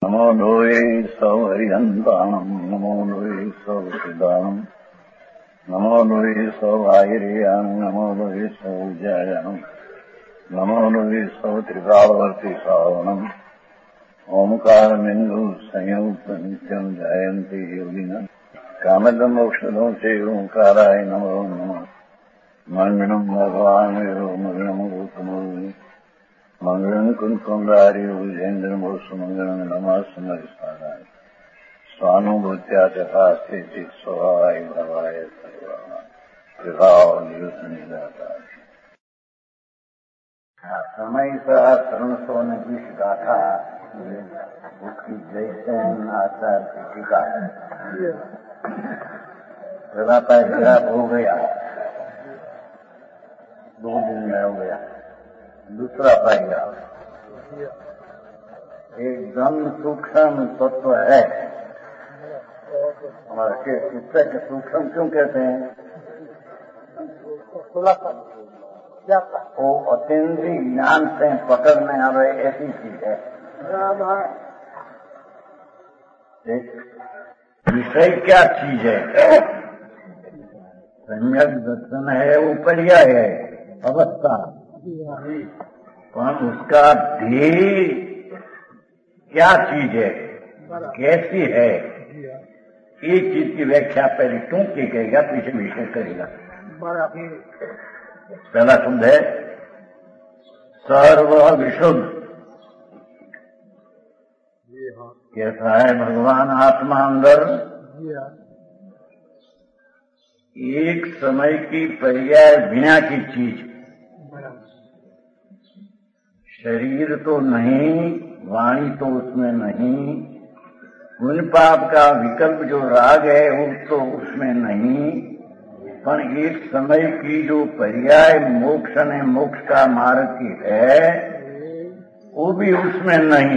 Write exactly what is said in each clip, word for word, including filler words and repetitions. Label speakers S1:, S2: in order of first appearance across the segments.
S1: नमो लोये सौहरिहन्ताणम् नमो लोये सौहृदानम् नमो लोये सौभागिर्याम् नमो लोये सौविजयानम् नमो लोये सौत्रिकालवर्ति सावनम् ओंकारमिन्दु संयुक्त नित्यम् जयन्ति योगिनः कामदम् औषधो से ओंकाराय नमो नमः मंगलम् भगवान् वेदो मंगलम् गौतमो मंगलम् कुंकुंडारी उजेन्द्रमो सुमंगलम् नमः सुमरिसाराय स्वानुभूत्या तथा स्थिति स्वभावाय भवाय सर्वाः समय सहस्रण सोने की गाथा उसकी जैसे आचार की टीका पहला पैराग्राफ हो गया, दो दिन में हो गया। दूसरा पैराग्राफ एकदम सूक्ष्म तत्व है। हमारे के चित्त के सूक्ष्म क्यों कहते हैं? वो अतीन्द्रिय ज्ञान से पकड़ने आवे ऐसी चीज है। विषय क्या चीज है? सम्यक दर्शन है, उपरिया है अवस्था, पर उसका ध्येय क्या चीज है, कैसी है, ये चीज की व्याख्या पहले क्यों की कहेगा, पीछे विषय करेगा। पहला शब्द है सर्व विशुद्ध। कैसा है भगवान आत्मा अंदर? एक समय की पर्याय बिना की चीज, शरीर तो नहीं, वाणी तो उसमें नहीं, पुण्य पाप का विकल्प जो राग है वो तो उसमें नहीं, पर एक समय की जो पर्याय मोक्ष ने मोक्ष का मार्ग की है वो भी उसमें नहीं।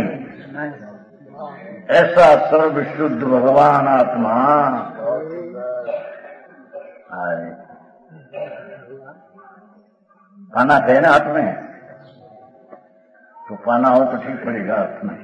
S1: ऐसा सर्व शुद्ध भगवान आत्मा आए। पाना थे ना हाथ में, तो पाना हो तो ठीक पड़ेगा हाथ में।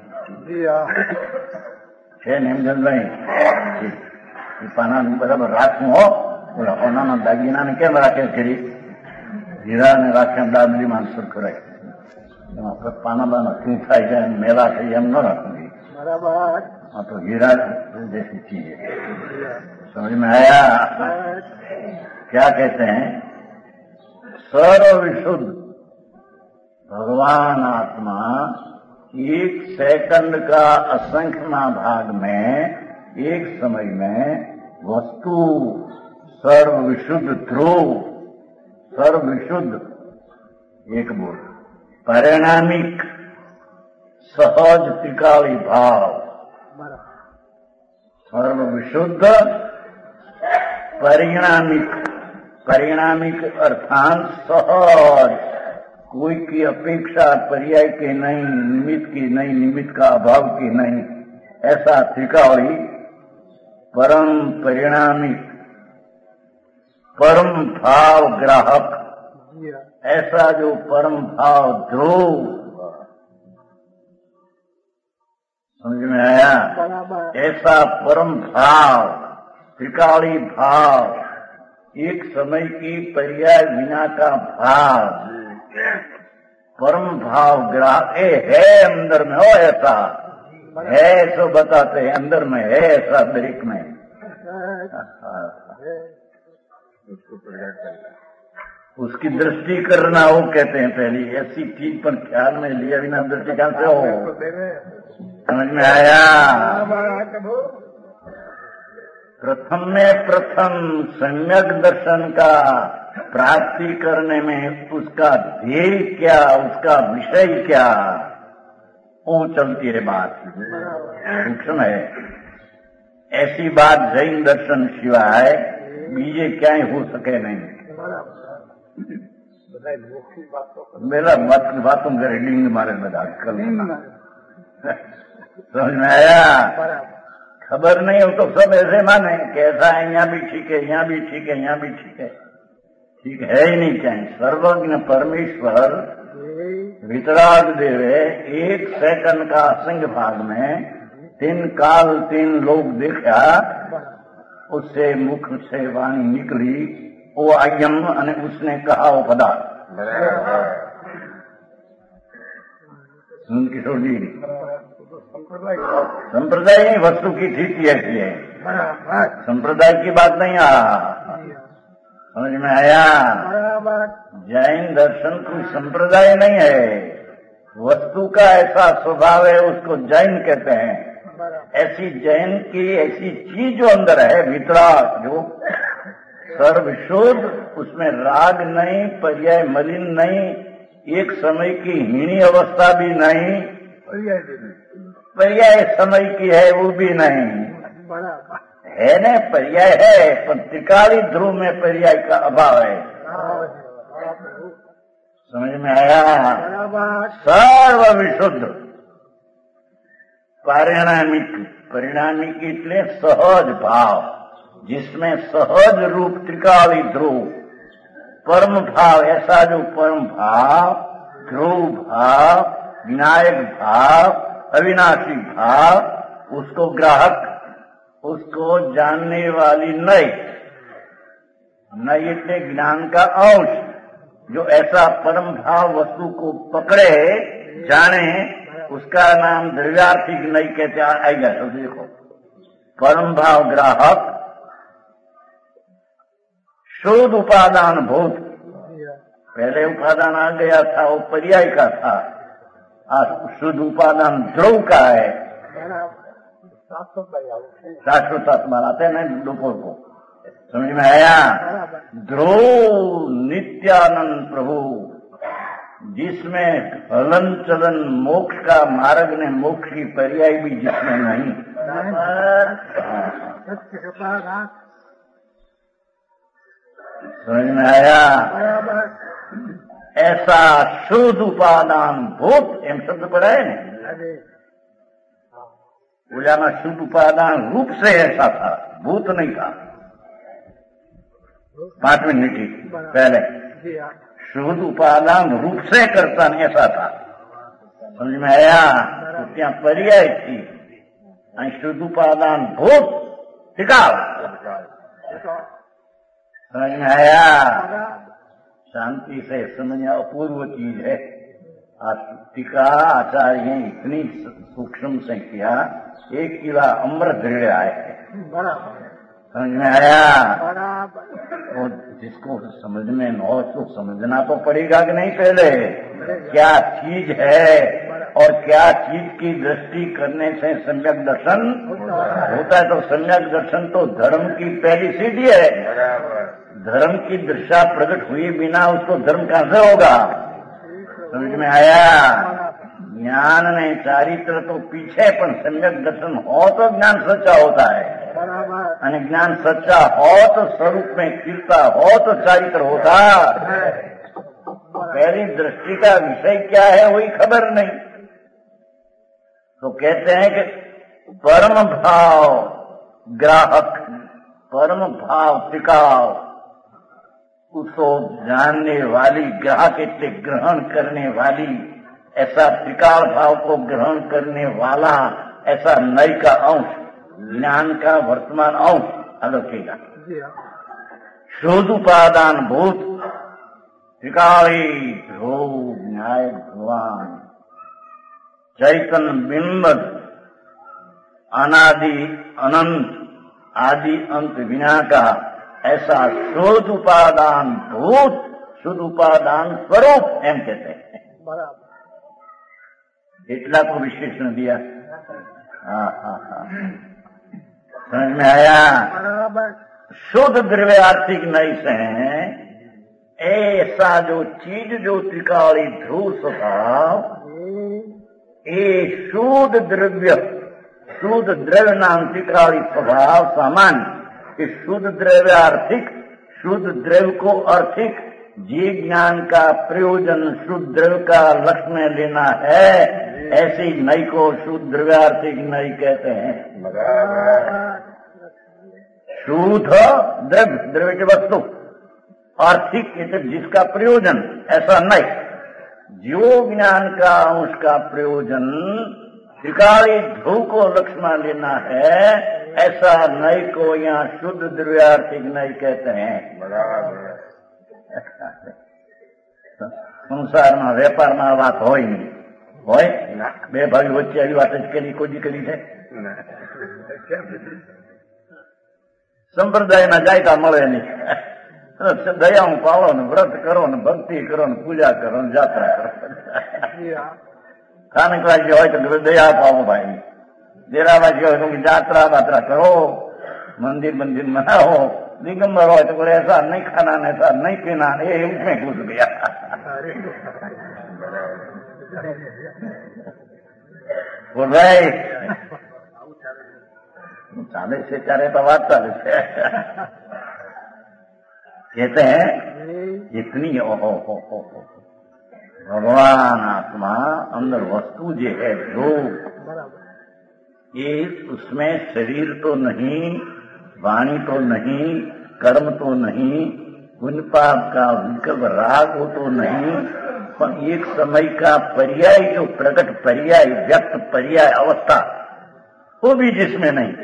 S1: छे निमजन भाई पाना बराबर राखू हो, बोला ओना दागीना ने केम राखे खरी, हीरा ने राखे दादरी मान सुरख राखे, पाना बाना क्यों थाय जाए मेला थे एम न रखूंगी। हाँ तो हीरा जैसी चीज है। समझ में आया? क्या कहते हैं? सर्व विशुद्ध भगवान आत्मा एक सेकंड का असंख्य भाग में, एक समय में वस्तु सर्व विशुद्ध ध्रुव, सर्व विशुद्ध एक बोल, परिणामिक सहज त्रिकाली भाव, सर्व विशुद्ध परिणामिक, परिणामिक अर्थात सहज, कोई की अपेक्षा पर्याय के नहीं, निमित्त की नहीं, निमित्त का अभाव की नहीं, ऐसा त्रिकाली परम परिणामिक, परम भाव ग्राहक, ऐसा जो परम भाव ध्रुव। समझ में आया? ऐसा परम भाव, त्रिकाली भाव, एक समय की पर्याय बिना का भाव, परम भाव ग्राहक है अंदर में। हो ऐसा है सो बताते हैं, अंदर में है ऐसा दरिक में। उसकी दृष्टि करना वो कहते हैं पहली, ऐसी चीज पर ख्याल में लिया बिना दृष्टि कहां से हो? समझ में आया? प्रथम में प्रथम सम्यक दर्शन का प्राप्ति करने में उसका ध्येय क्या, उसका विषय क्या, वो चलती है बात, सूक्ष्म है। ऐसी बात जैन दर्शन सिवाय बीजे क्या ही हो सके नहीं। मेरा मत बातों का रीडिंग मारे बता कल समझ में आया? खबर नहीं हो तो सब ऐसे माने कि ऐसा है, यहाँ भी ठीक है, यहाँ भी ठीक है, यहाँ भी ठीक है, ठीक है ही नहीं। चाहिए सर्वज्ञ परमेश्वर वितराग देवे एक सेकंड का असंख्य भाग में तीन काल तीन लोग देखा, उससे मुख से वाणी निकली, वो अयम અને उसने कहा वो पदार्थ। सुन किशोर जी, संप्रदाय नहीं, वस्तु की स्थिति ऐसी है, संप्रदाय की बात नहीं आ, समझ में आया? जैन दर्शन कोई संप्रदाय नहीं है, वस्तु का ऐसा स्वभाव है, उसको जैन कहते हैं। ऐसी जैन की ऐसी चीज जो अंदर है, भीतरा जो सर्वशुद्ध, उसमें राग नहीं, पर्याय मलिन नहीं, एक समय की हीनी अवस्था भी नहीं, पर्याय समय की है वो भी नहीं है, न पर्याय है, पर त्रिकाली ध्रुव में पर्याय का अभाव है। समझ में आया? सर्व विशुद्ध परिणामिक, परिणामिक એટલે सहज भाव, जिसमें सहज रूप त्रिकाली ध्रुव, परम भाव, ऐसा जो परम भाव, ध्रुव भाव, विनायक भाव, अविनाशी भाव, उसको ग्राहक, उसको जानने वाली नई, नई એટલે ज्ञान का अंश, जो ऐसा परम भाव वस्तु को पकड़े, जाने, उसका नाम द्रव्यार्थिक नई कहते आएगा। तो देखो, परम भाव ग्राहक, शुद्ध उपादान भूत, पहले उपादान आ गया था, वो पर्याय का था, आज शुद्ध उपादान ध्रुव का है, शाश्वत आत्मा आते हैं लोगों को, समझ में आया? ध्रुव नित्यानंद प्रभु, जिसमें हलन चलन मोक्ष का मार्ग ने, मोक्ष की पर्याय भी जिसमें नहीं, समझ में आया? ऐसा शुद्ध उपादान भूत, एम शब्द पड़ा है न, वो जाना शुद्ध उपादान रूप से ऐसा था, भूत नहीं था। पांच मिनट ही पहले शुद्ध उपादान रूप से करता नहीं, ऐसा था। समझ में आया? तो क्या पर्याय थी, शुद्ध उपादान भूत टिकाव, समझ में आया? शांति से समझना अपूर्व चीज है। टीका आचार्य ने इतनी सूक्ष्म से किया, एक किला अमृत दृढ़ आए, समझ में आया? वो जिसको समझ में न हो उसको समझना तो पड़ेगा कि नहीं, पहले क्या चीज है और क्या चीज की दृष्टि करने से सम्यक दर्शन होता है। तो सम्यक दर्शन तो धर्म की पहली सीढ़ी है, धर्म की दृष्टा प्रकट हुए बिना उसको धर्म कहां से होगा, समझ में आया? ज्ञान ने चारित्र तो पीछे, पर सम्यक दर्शन हो तो ज्ञान सच्चा होता है, અને જ્ઞાન સચ્ચા हो तो स्वरूप में खिलता हो तो चारित्र होता। पहली दृष्टि का विषय क्या है वही खबर नहीं, तो कहते हैं कि परम भाव ग्राहक, परम भाव टिकाव, उसको जानने वाली, ग्राहक એટલે ग्रहण करने वाली, ऐसा टिकाव भाव को ग्रहण करने वाला, ऐसा नई का अंश, ज्ञान का वर्तमान अंश अलौकिका, शुद्ध उपादान भूत त्रिकाली ध्रुव न्याय भगवान चैतन्य बिंब, अनादि अनंत, आदि अंत विना का ऐसा शुद्ध उपादान भूत, शुद्ध उपादान स्वरूप एम कहते हैं। इतना को विशेषण दिया। हाँ हाँ हाँ, समझ में आया? शुद्ध द्रव्यार्थिक नहीं से ऐसा जो चीज जो त्रिकाली ध्रुव स्वभाव, ये शुद्ध द्रव्य, शुद्ध द्रव्य नाम त्रिकाली स्वभाव सामान्य, इस शुद्ध द्रव्यार्थिक, शुद्ध द्रव्य को अर्थिक, जी ज्ञान का प्रयोजन शुद्ध द्रव्य का लक्ष्य में लेना है, ऐसी नई को शुद्ध द्रव्यार्थिक नई कहते हैं। शुद्ध द्रव्य, द्रव्य की वस्तु, आर्थिक जिसका प्रयोजन, ऐसा नहीं, जो ज्ञान का अंश का प्रयोजन त्रिकाली ध्रुव को लक्ष्य मान लेना है, ऐसा नई को यहाँ शुद्ध द्रव्यार्थिक नई कहते हैं। સંસારમાં વેપારમાં આ વાત હોય નહીં, હોય બે ભાઈ વચ્ચે આવી વાત જ કરી કોઈ કરી છે? સંપ્રદાયમાં જાય તો મળે નહીં. દયાનું પાળો ને વ્રત કરો ને ભક્તિ કરો ને પૂજા કરો ને જાત્રા કરો. સ્થાનિક રાજ્ય હોય તો દયા પાવો ભાઈ, ડેરાવાસી હોય તો જાત્રા બાત્રા કરો, મંદિર મંદિર મનાવો, दिगंबर हो तो बोले ऐसा नहीं खाना ऐसा नहीं पीना, ये उसमें घुस गया। बोल रहे चाले से चारे तो बात चाले से कहते हैं इतनी ओहो हो हो हो भगवान आत्मा अंदर वस्तु जो है जो ये उसमें शरीर तो नहीं, वाणी तो नहीं, कर्म तो नहीं, पुण्य पाप का विकल्प राग हो तो नहीं, पर एक समय का पर्याय जो प्रकट पर्याय व्यक्त पर्याय अवस्था वो भी जिसमें नहीं।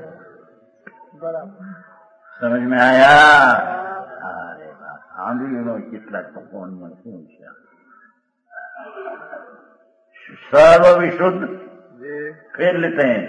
S1: समझ में आया? अरे बात आंधी नो कितना कौन मन सर्व विशुद्ध फेर लेते हैं।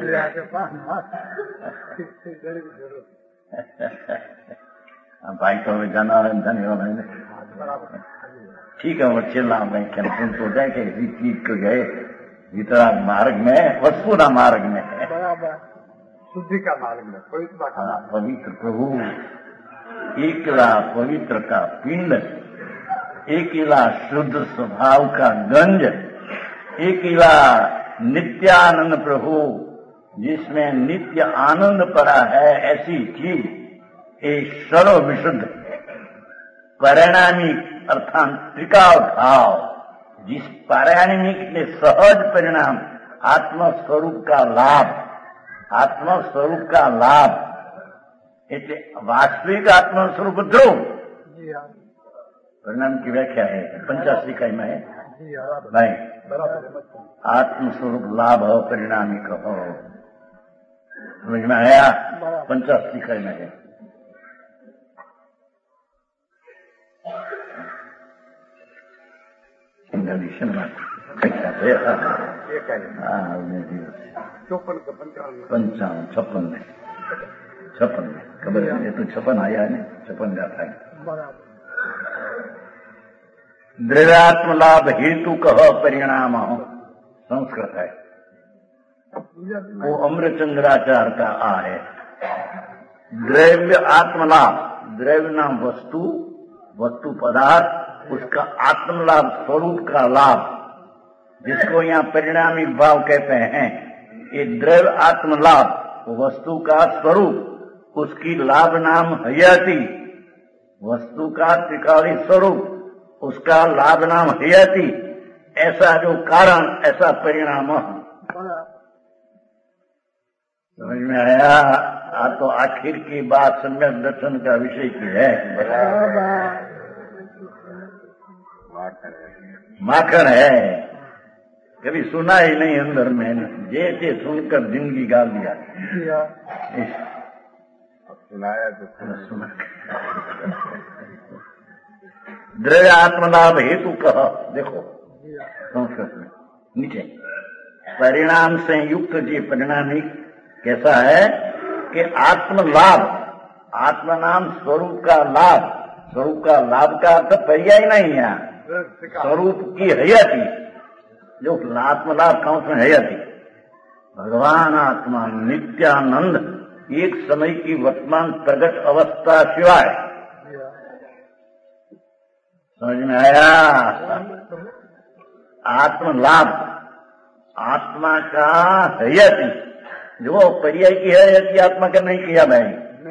S1: भाई तो हमें जाना धन्यवाद है। ठीक है, वो चिल्ला मैं तुम तो जाए कि चीज को गए भीतर मार्ग में, वस्तुना मार्ग में है,
S2: शुद्धि का मार्ग में, पवित्र का
S1: पवित्र प्रभु एकला पवित्र का पिंड, एकिला शुद्ध स्वभाव का गंज, एकिला नित्यानंद प्रभु जिसमें नित्य आनंद पड़ा है, ऐसी चीज एक सर्व विशुद्ध परिणामी अर्थात त्रिकाल भाव, जिस परिणामिक ने सहज परिणाम आत्म स्वरूप का लाभ, आत्म स्वरूप का लाभ એટલે વાસ્તવિક આત્મ સ્વરૂપ ધ્રુવ परिणाम की व्याख्या है पंचाशी इकाई में है भाई। आत्म स्वरूप लाभ हो परिणामी कहो, समझ में आया? पंचाशी इकाई में है। पंचावन छप्पन में छप्पन में खबर है, ये तो छप्पन आया है, छप्पन जाता है। द्रव्यात्म लाभ हेतु कह परिणाम संस्कृत है, वो अमृतचंद्राचार्य का आ है। द्रव्य आत्मलाभ, द्रव्य नाम वस्तु, वस्तु पदार्थ, उसका आत्मलाभ स्वरूप का लाभ, जिसको यहाँ परिणामी भाव कहते हैं। ये द्रव्य आत्मलाभ वस्तु का स्वरूप, उसकी लाभ नाम हयाती, वस्तु का त्रिकाली स्वरूप, उसका लाभ नाम हयाती, ऐसा जो कारण ऐसा परिणाम। समझ में आया? आ तो आखिर की बात सम्यक दर्शन का विषय की है। माखन है, कभी सुना ही नहीं अंदर में, जैसे सुनकर जिंदगी गाल दिया।
S2: सुनाया तो
S1: सुना। द्रव्य आत्मलाभ हेतु कह, देखो संस्कृत में नीचे परिणाम से युक्त जी परिणामी कैसा है कि आत्मलाभ, आत्म नाम स्वरूप का लाभ, स्वरूप का लाभ का अर्थ पर्याय नहीं है, स्वरूप की हयाती, जो आत्मलाभ का उसमें हयाती। भगवान आत्मा नित्यानंद एक समय की वर्तमान प्रगट अवस्था सिवाय। समझ में आया? आत्मलाभ आत्मा का हयाती, जो पर्याय की हयाती आत्मा का नहीं किया भाई।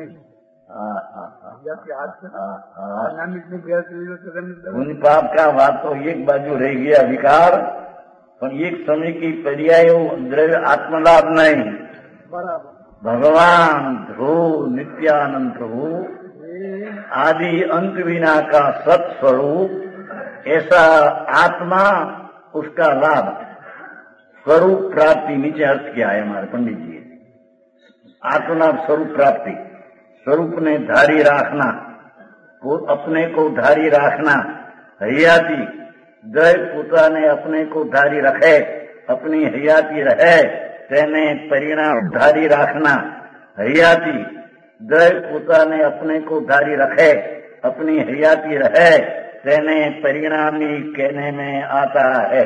S1: उन पाप का बात तो एक बाजू रह गया विकार, पर एक समय की पर्याय द्रव्य आत्मलाभ नहीं। भगवान ध्रुव नित्यानंद प्रभु आदि अंत विना का सत्स्वरूप, ऐसा आत्मा उसका लाभ, स्वरूप प्राप्ति नीचे अर्थ किया है हमारे पंडित जी। आत्मा स्वरूप प्राप्ति, स्वरूप ने धारी रखना, वो अपने को धारी रखना, हयाती दय पोता ने अपने को धारी रखे, अपनी हयाती रहे तेने परिणाम धारी रखना, हयाती दय पोता ने अपने को धारी रखे, अपनी हयाती रहे तेने परिणामी कहने में आता है।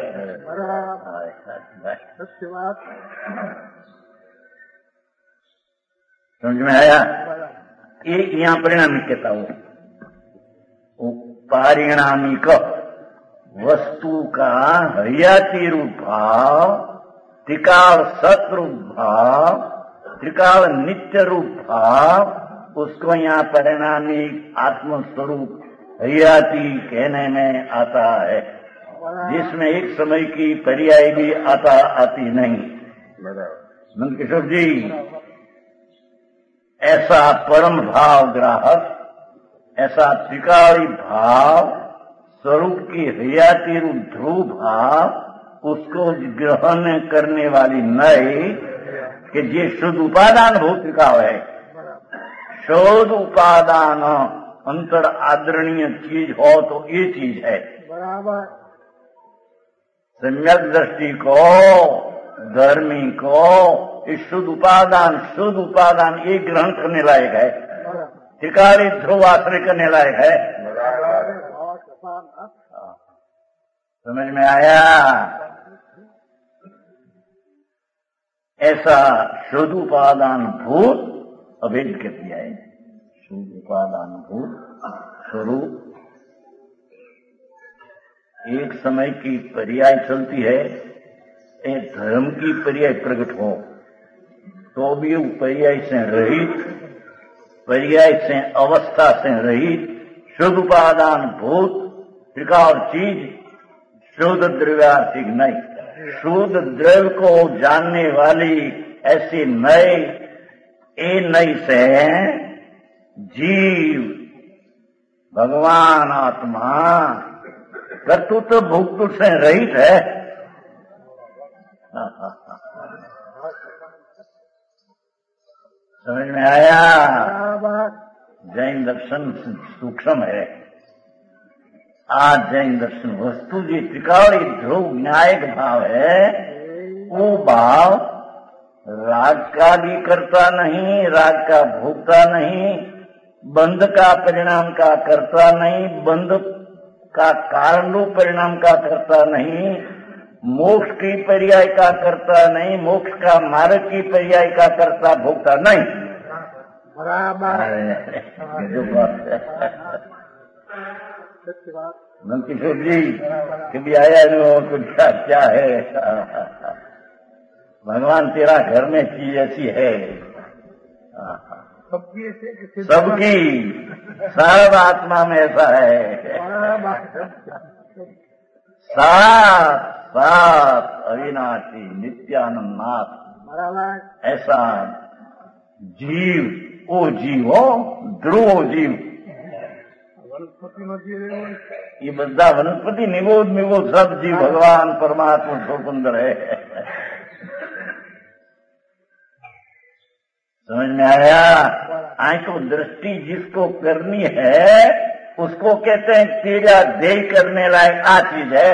S1: समझ में आया? ये यहाँ परिणामी कहता हूँ, पारिणामिक वस्तु का हयाती रूप भाव, त्रिकाल सतरूप भाव, त्रिकाल नित्य रूप भाव, उसको यहाँ परिणामी आत्मस्वरूप हयाती कहने में आता है, जिसमें एक समय की पर्याय भी आता आती नहीं। नंद किशोर जी, ऐसा परम भाव ग्राहक, ऐसा त्रिकाली भाव, स्वरूप की हयाती रूप ध्रुव भाव, उसको ग्रहण करने वाली नहीं कि ये शुद्ध उपादान भौतिका है। शुद्ध उपादान अंतर आदरणीय चीज हो तो ये चीज है।
S2: बराबर।
S1: सम्यक दृष्टि को, धर्मी को, इस शुद्ध उपादान शुद्ध उपादान ये ग्रहण करने लायक है, त्रिकाली ध्रुव आश्रय करने लायक है। समझ में आया? ऐसा शुद्ध उपादान भूत अभेद कर दिया है। शुद्ध उपादान भूत स्वरूप एक समय की पर्याय चलती है, एक धर्म की पर्याय प्रकट हो तो भी वो पर्याय से रहित, पर्याय से अवस्था से रहित शुद्ध उपादान भूत त्रिकाल चीज शुद्ध द्रव्यार्थिक नहीं। शुद्ध द्रव्य को जानने वाली ऐसी नई ए नई से जीव भगवान आत्मा कर्तृत्व भोक्तृ से रहित है। समझ में आया? जैन दर्शन सूक्ष्म है। आज जैन दर्शन वस्तु जी त्रिकाली ध्रुव न्यायिक भाव है, वो भाव राग का भी करता नहीं, राग का भोगता नहीं, बंध का परिणाम का करता नहीं, बंध का कारण रूप परिणाम का करता नहीं, मोक्ष की पर्याय का करता नहीं, मोक्ष का मार्ग की पर्याय का करता भोगता नहीं।
S2: बराबर।
S1: नंद किशोर जी कभी आया नहीं कुछ क्या, क्या है? भगवान तेरा घर में चीज ऐसी है,
S2: सबकी
S1: सबकी सर्व आत्मा में ऐसा है। सात सात अविनाशी नित्यानंद नाथ, ऐसा जीव, ओ जीव हो ध्रुव जीव। ये बदा वनस्पति निबोध निबोध सब जीव भगवान परमात्मा स्वतंत्र है। समझ में आया? आंखों दृष्टि जिसको करनी है उसको कहते हैं तेरा ध्येय करने लायक आ चीज है।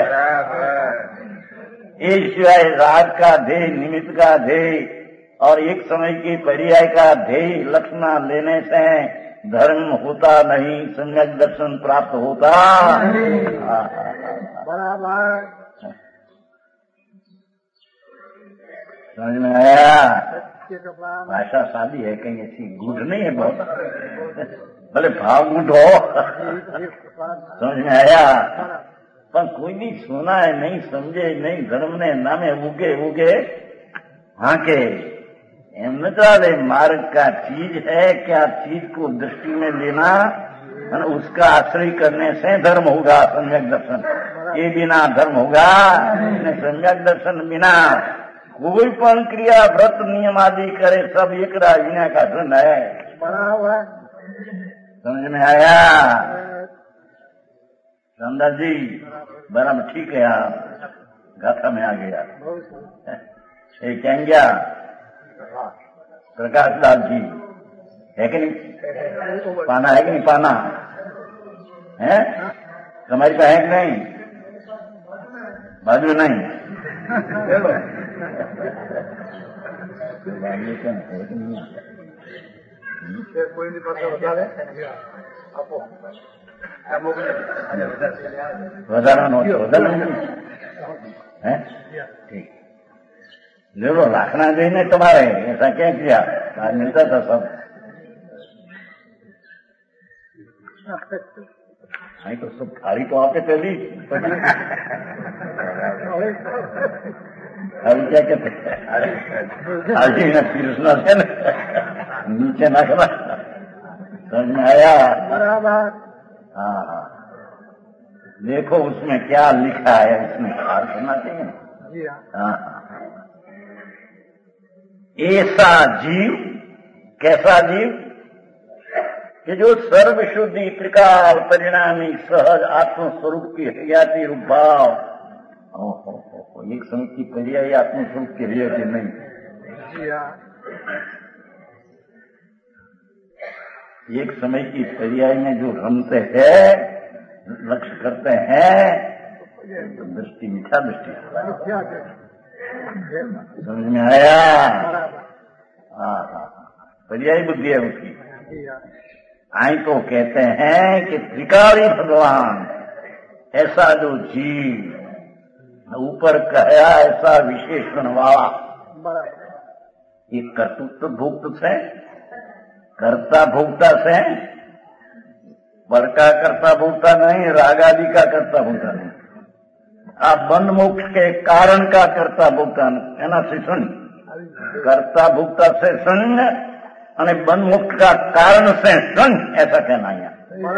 S1: इस सिवाय राग का ध्येय, निमित्त का ध्येय और एक समय की पर्याय का ध्येय लक्षणा लेने से धर्म होता नहीं, सम्यक दर्शन प्राप्त होता।
S2: बराबर।
S1: समझ में आया? भाषा सादी है, कहीं ऐसी गूढ़ नहीं है बहुत, भले भाव गूढ़ हो। समझ में आया? पर कोई नहीं सुना है, नहीं समझे, नहीं धर्म ने नामे उगे उगे हाँ के एम न चाले मार्ग का चीज है, क्या चीज को दृष्टि में लेना और उसका आश्रय करने से धर्म होगा, सम्यक दर्शन। ये बिना धर्म होगा, सम्यक दर्शन बिना कोई पण क्रिया व्रत नियम आदि करे सब एक विनय का धन है।
S2: बराबर।
S1: समझ में आया? रामदास जी बराबर ठीक है। आप गाथा में आ गया।
S2: बहुत
S1: ये क्या क्या प्रकाश दास जी है कि नहीं? पाना है कि नहीं? पाना है तुम्हारी पास है कि नहीं? बाजू नहीं
S2: कोई नहीं पता बता दे आपको
S1: વધારાનો છે વધારે હે ઠીક લેવો લાખના જઈને તમારે ऐसा क्या किया आज मिलता था सब नहीं तो सब थाली तो आपने पहली थाली क्या कहते थाली ना पीरसना से ना नीचे ना करना समझ में आया?
S2: बराबर।
S1: हाँ हाँ देखो उसमें क्या लिखा है, उसमें ख्याल करना चाहिए ना।
S2: जी हाँ।
S1: हाँ ऐसा जीव, कैसा जीव कि जो सर्व शुद्धि त्रिकाल परिणामी सहज आत्म स्वरूप की हरियाती रूप भाव। एक समय की पर्यायी आत्म स्वरूप की हरियाती नहीं।
S2: जी हाँ।
S1: एक समय की पर्याय में जो रमते हैं, लक्ष्य करते हैं, तो दृष्टि मिथ्या दृष्टि समझ में आया? हाँ हाँ पर्यायी बुद्धि है उसकी। आई तो कहते हैं कि त्रिकाली भगवान ऐसा जो जीव ऊपर कहा ऐसा विशेषण वाला, ये कर्तृत्व भुक्त से कर्ता भोक्ता से बड़का कर्ता भोक्ता नहीं, रागादि का कर्ता भोक्ता नहीं, आप बंध मोक्ष के कारण का कर्ता भोक्ता है ना शिष्ण कर्ता भोक्ता से शून्य और बंध मोक्ष का कारण से शून्य, ऐसा कहना है।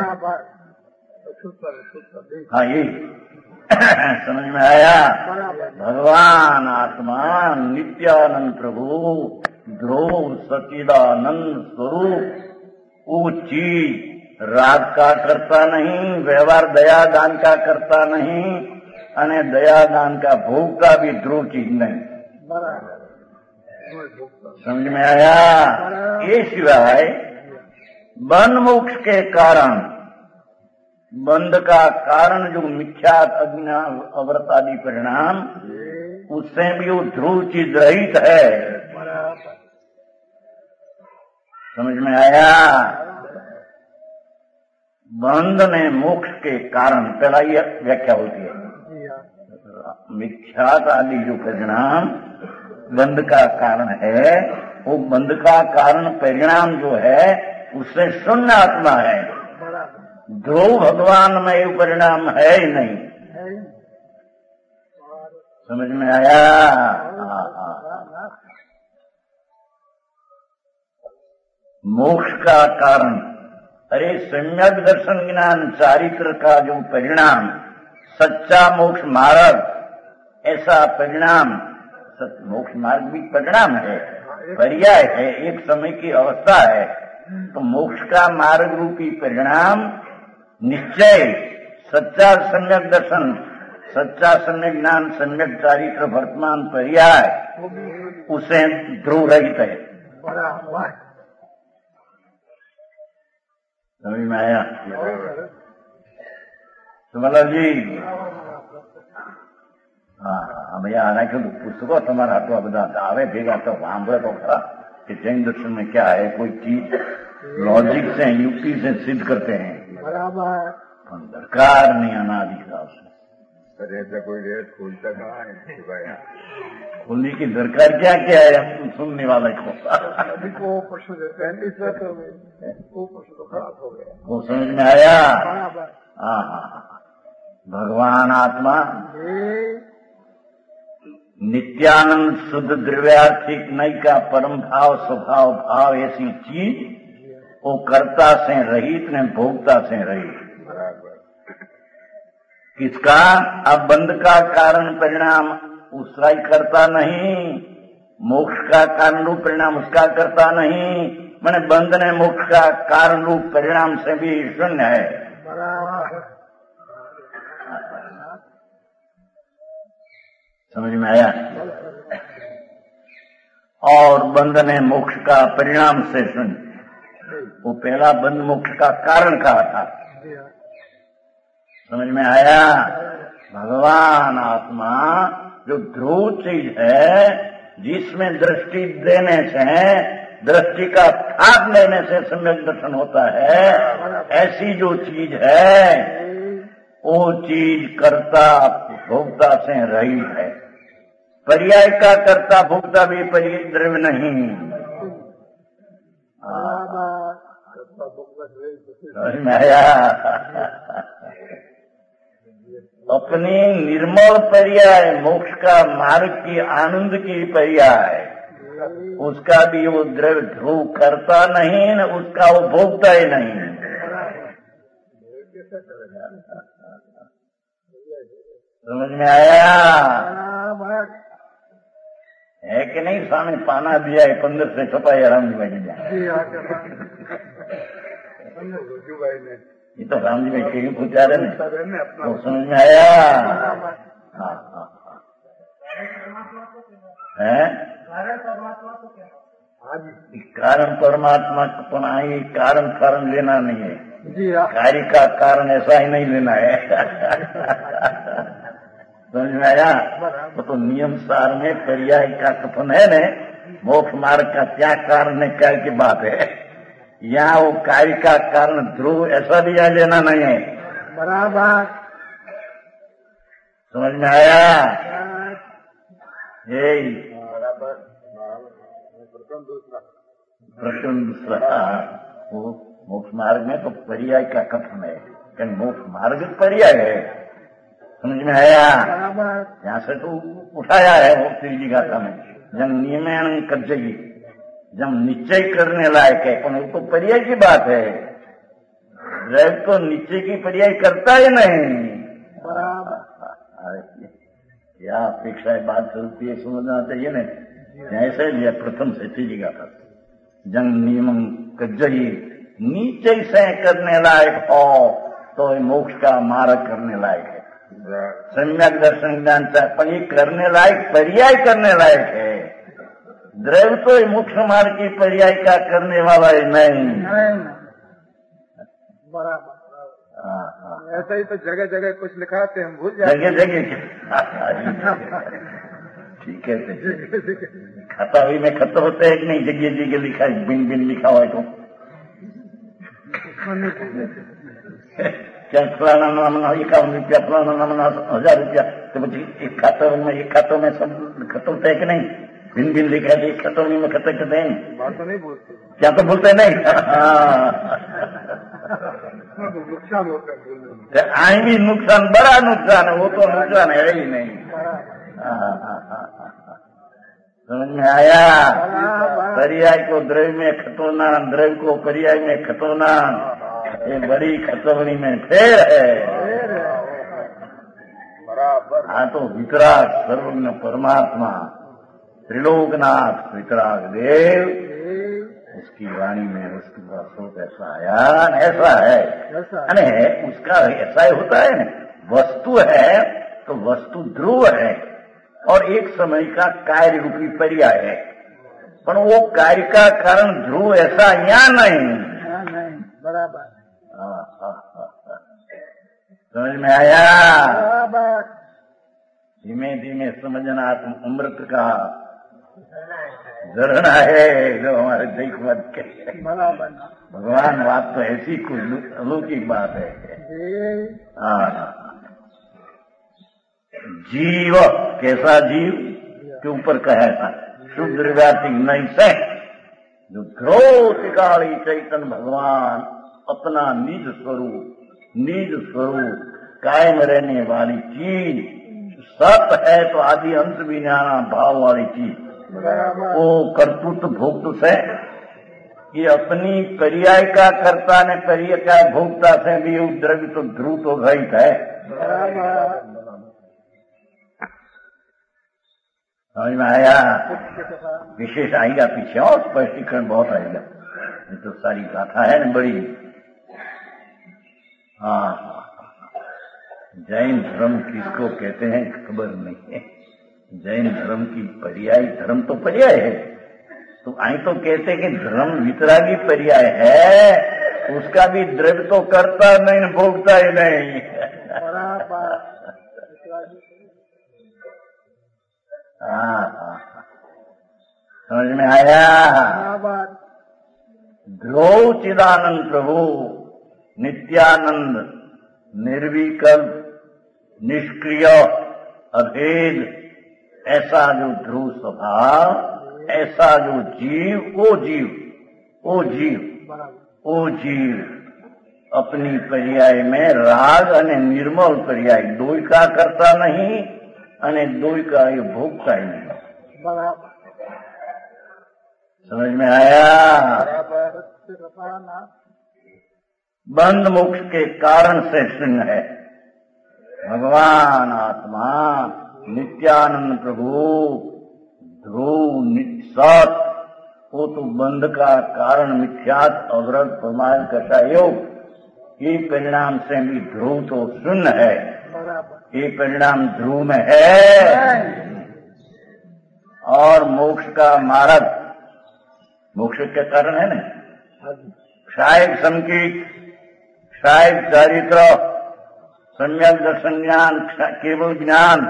S1: हाँ ये समझ में आया? भगवान आत्मा नित्यानंद प्रभु ध्रुव सचिदानंद स्वरूप वो चीज राग का करता नहीं, व्यवहार दया दान का करता नहीं, अने दया दान का भोग का भी ध्रुव चीज नहीं। समझ में आया? ये सिवाय बंध मोक्ष के कारण, बंध का कारण जो मिथ्यात अज्ञान अव्रत आदि परिणाम, उससे भी वो ध्रुव चीज रहित है। समझ में आया? बंध में मोक्ष के कारण पहला ये व्याख्या होती है। मिथ्यात आदि जो परिणाम बंध का कारण है, वो बंध का कारण परिणाम जो है उससे शून्य आत्मा है। ध्रुव भगवान में ये परिणाम है ही नहीं। समझ में आया? हाँ हाँ मोक्ष का कारण, अरे सम्यक दर्शन ज्ञान चारित्र का जो परिणाम, सच्चा मोक्ष मार्ग, ऐसा परिणाम, मोक्ष मार्ग भी परिणाम है, पर्याय है, एक समय की अवस्था है। तो मोक्ष का मार्ग रूपी परिणाम निश्चय सच्चा सम्यक दर्शन, सच्चा सम्यक ज्ञान, सम्यक चारित्र वर्तमान पर्याय, उसे ध्रुव रहित है। समझ में आया? सुमला जी हाँ भैया आना क्यों पुस्तकों तुम्हारा हाथों बता आवे भेगा तो सामने तो खरा कि जैन दर्शन में क्या है, कोई चीज लॉजिक से युक्ति से सिद्ध करते हैं,
S2: बराबर
S1: दरकार नहीं अनादि हिसाब से।
S3: ऐसा कोई रेट खोलता कहाँ है?
S1: खोलने की दरकार क्या क्या है हम सुनने वाले को?
S2: वो पशु देते हैं इस वक्त वो पशु तो खराब हो गया।
S1: वो समझ में आया?
S2: बराबर।
S1: हाँ हाँ भगवान आत्मा नित्यानंद शुद्ध द्रव्यार्थिक नई का परम भाव स्वभाव भाव ऐसी चीज वो कर्ता से रहित ने भोक्ता से रहित। किसका? अब बंध का कारण परिणाम उसका ही करता नहीं, मोक्ष का कारण रूप परिणाम उसका करता नहीं, मैंने बंध ने मोक्ष का कारण रूप परिणाम से भी शून्य है। समझ में आया? और बंधन है मोक्ष का परिणाम से सुन। वो पहला बंध मोक्ष का कारण कहा था। समझ में आया? भगवान आत्मा जो ध्रुव चीज है, जिसमें दृष्टि देने से, दृष्टि का थाप लेने से सम्यक दर्शन होता है, ऐसी जो चीज है वो चीज कर्ता भोक्ता से रहित है। पर्याय का कर्ता भोक्ता भी परिद्रव्य नहीं। समझ में आया? अपनी निर्मल पर्याय मोक्ष का मार्ग की आनंद की पर्याय, उसका भी वो द्रव्य ध्रुव करता नहीं न उसका वो भोगता ही नहीं। समझ में आया? है कि नहीं? स्वामी पाना दिया है पंद्रह से छपाई राम जी भाई ये तो राम जी भाई के पूछा रहे ने, तो समझ में आया? हाँ हाँ है कारण परमात्मा को आई, कारण कारण लेना नहीं है जी। कार्य का कारण ऐसा ही नहीं लेना है। समझ में आया? तो, तो नियम सार में पर्याय का कथन है ने, मोक्ष मार्ग का क्या कारण है, क्या की बात है। यहाँ वो कार्य का कारण ध्रुव ऐसा भी यहाँ लेना नहीं है। बराबर समझ में आया? यही प्रश्न दूसरा वो मोक्ष मार्ग में तो पर्याय का कथन है, कहीं मोक्ष मार्ग पर्याय है। समझ में आया? यहाँ से तो उठाया है वो तीजी गाथा में, जब नियमन कर जाएगी, जब निश्चय करने लायक है, पर वो तो पर्याय की बात है। ड्राइव तो निश्चय की पर्याय करता ही नहीं। क्या अपेक्षा है, बात चलती है, समझना चाहिए ना। ऐसे लिया प्रथम से तीजी गाथा, जंग नियमन कज्जई नीचे से करने लायक हो तो मोक्ष का मार्ग करने लायक है। सम्यक दर्शन ज्ञान पर ये करने लायक पर्याय करने लायक है। द्रव्य तो मोक्ष मार्ग की पर्याय का करने वाला ही नहीं।
S2: बराबर ऐसा ही तो जगह जगह कुछ लिखाते हम भूल जाते,
S1: जगह जगह ठीक है। खाता हुई में खत्म होता है कि नहीं? जगह जगह लिखा है, बिन बिन लिखा हुआ है तो क्या फलाना नाम इक्यावन रुपया, फलाना नाम हजार रुपया, तो बच्चे एक खातों में एक खातों में सब खत्म होता है कि नहीं? भिन्न भिन्न लिखा है, एक खातों में खत्म करते हैं।
S2: बात तो नहीं बोलते,
S1: क्या तो बोलते नहीं?
S2: नुकसान होता है,
S1: आई भी नुकसान, बड़ा नुकसान है, वो तो नुकसान है ही नहीं। समझ में आया? पर्याय को द्रव्य में खतोना, द्रव्य को पर्याय में खतोना, ये बड़ी खतवनी में फेर है। हाँ तो वितराग सर्वज्ञ परमात्मा त्रिलोकनाथ वितराग देव, उसकी वाणी में उसकी स्वरूप ऐसा आया, ऐसा है, अरे उसका ऐसा ही होता है न। वस्तु है तो वस्तु ध्रुव है और एक समय का कार्य रूपी पर्याय है, पर वो कार्य का कारण ध्रुव ऐसा यहाँ नहीं।
S2: बराबर
S1: समझ में आया? धीमे धीमे समझना, तुम अमृत का झरना है जो हमारे देख मत के। भगवान बात तो ऐसी कुछ अलौकिक बात है। हाँ, जीव कैसा जीव के ऊपर कहा था, शुद्ध व्याति नहीं से जो ध्रुव काली चैतन्य भगवान अपना निज स्वरूप, निज स्वरूप कायम रहने वाली चीज, सत है तो आदि अंत विज्ञान भाव वाली चीज, वो कर्तृत्व भोक्तृ से, ये अपनी पर्याय का कर्ता ने पर्याय का भोक्ता से भी द्रव्य तो ध्रुव तो रहित है। समझ में आया? विशेष आएगा पीछे और स्पष्टीकरण बहुत आएगा, ये तो सारी गाथा है न बड़ी। हाँ, जैन धर्म किसको कहते हैं खबर नहीं है, जैन धर्म की पर्याय धर्म तो पर्याय है, तो आई तो कहते कि धर्म वितरागी पर्याय है, उसका भी द्रव्य तो करता नहीं, भोगता ही नहीं। हाँ हाँ, समझ में आया। ध्रुव चिदानंद प्रभु नित्यानंद निर्विकल्प निष्क्रिय अभेद, ऐसा जो ध्रुव स्वभाव, ऐसा जो जीव, वो जीव वो जीव वो जीव अपनी पर्याय में राग अने निर्मल पर्याय दोई का करता नहीं अने दोई का ये भोगता ही नहीं। समझ में आया। बंध मोक्ष के कारण से शून्य है। भगवान आत्मा नित्यानंद प्रभु ध्रुव नित्सत, वो तो बंध का कारण मिथ्यात अवरत प्रमाण कषा योग, ये परिणाम से भी ध्रुव तो शून्य है। ये परिणाम ध्रुव में है। और मोक्ष का मार्ग, मोक्ष के कारण है ना, क्षायक संकीट, क्षायक चारित्र, सम्यक दर्शन ज्ञान, केवल ज्ञान,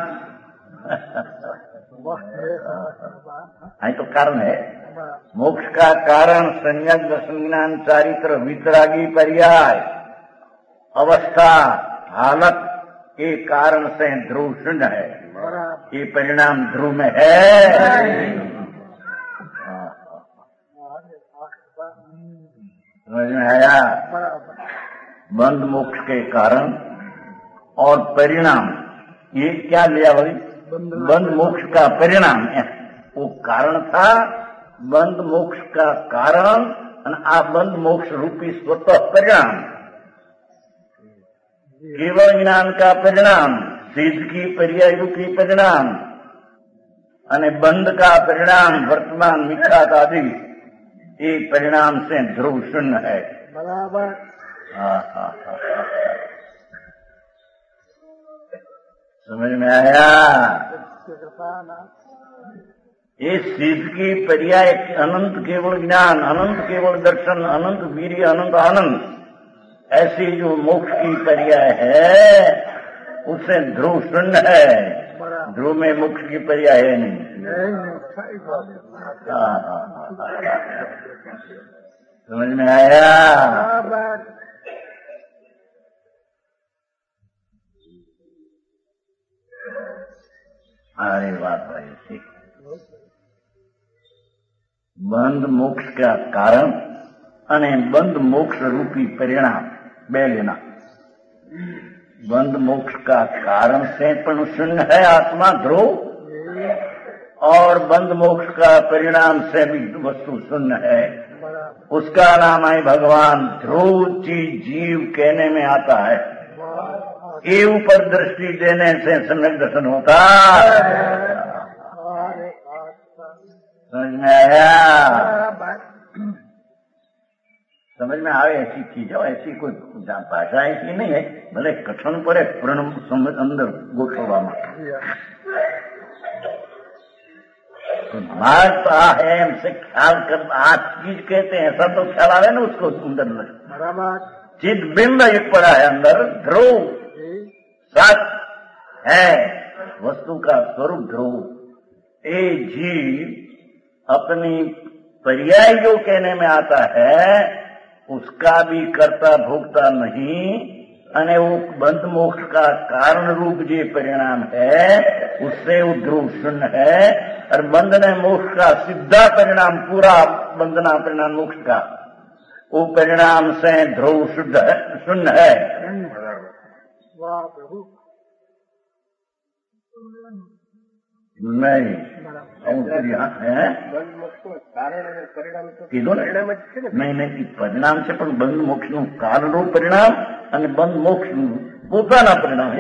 S1: आई तो कारण है। मोक्ष का कारण सम्यक दर्शन ज्ञान चारित्र वितरागी पर्याय अवस्था हालत के कारण से ध्रुव शून्य है। ये परिणाम ध्रुव में है। समझ में आया। बंध मोक्ष के कारण और परिणाम, ये क्या लिया भाई? बंध मोक्ष का परिणाम, वो कारण था बंध मोक्ष का कारण, आ बंध मोक्ष रूपी स्वतः परिणाम, केवल ज्ञान का परिणाम, सिद्ध की पर्याय रूपी परिणाम, अने बंध का परिणाम वर्तमान मिथ्यात आदि, ये परिणाम से ध्रुव शून्य है। बराबर। हाँ हाँ हाँ, समझ में आया। ये सिद्ध की पर्याय अनंत केवल ज्ञान, अनंत केवल दर्शन, अनंत वीर्य, अनंत आनंद, ऐसी जो मोक्ष की पर्याय है उससे ध्रुव शून्य है। ध्रुव में मोक्ष की पर्याय है नहीं। हाँ हाँ हाँ, समझ में आया। अरे बात भाई ठीक। बंध मोक्ष का कारण अने बंध मोक्ष रूपी परिणाम बे लेना। बंध मोक्ष का कारण से पण शून्य है आत्मा ध्रुव, और बंध मोक्ष का परिणाम से भी वस्तु शून्य है। उसका नाम है भगवान ध्रुव चीज जीव कहने में आता है। ये ऊपर दृष्टि देने से सम्यक दर्शन होता। समझ में आया। समझ में आवे ऐसी चीज हो, ऐसी कोई भाषा ऐसी नहीं है, भले कठिन पड़े पूर्ण समझ अंदर गोठवा में मारता है हमसे ख्याल कर। आज चीज कहते हैं सब तो ख्याल आवे ना उसको अंदर में। चित बिंब एक पड़ा है अंदर, ध्रुव सत है, वस्तु का स्वरूप ध्रुव। ए जीव अपनी पर्याय जो कहने में आता है उसका भी कर्ता भोगता नहीं, अने वो बंध मोक्ष का कारण रूप जो परिणाम है उससे वो ध्रुव शून्य है। और बंधन मोक्ष का सीधा परिणाम, पूरा बंधना परिणाम मोक्ष का, वो परिणाम से ध्रुव शुद्ध है, शून्य है। नहीं કીધું ને નહીં નહીં પરિણામ છે, પણ બંધ મોક્ષનું કારણરૂપ પરિણામ અને બંધ મોક્ષનું પોતાના પરિણામ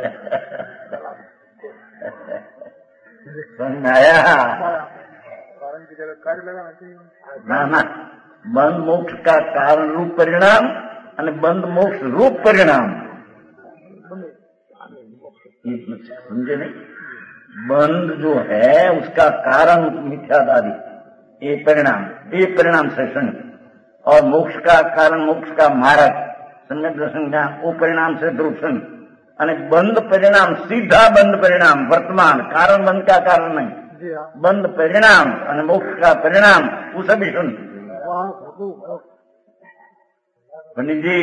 S1: સમજાયા ના ના બંધ મોક્ષ का कारण रूप परिणाम અને બંધ मोक्ष रूप परिणाम समझे नहीं। बंध जो है उसका कारण मिथ्यादारी, ये परिणाम, ये परिणाम से सुन। और मोक्ष का कारण, मोक्ष का मार्ग सम्यक दर्शन का, वो परिणाम से दृष्टन। અને બંધ પરિણામ, સીધા બંધ પરિણામ, વર્તमान कारण बंध का कारण नहीं, बंध परिणाम અને मोक्ष का परिणाम, उसे भी सुन। पंडित जी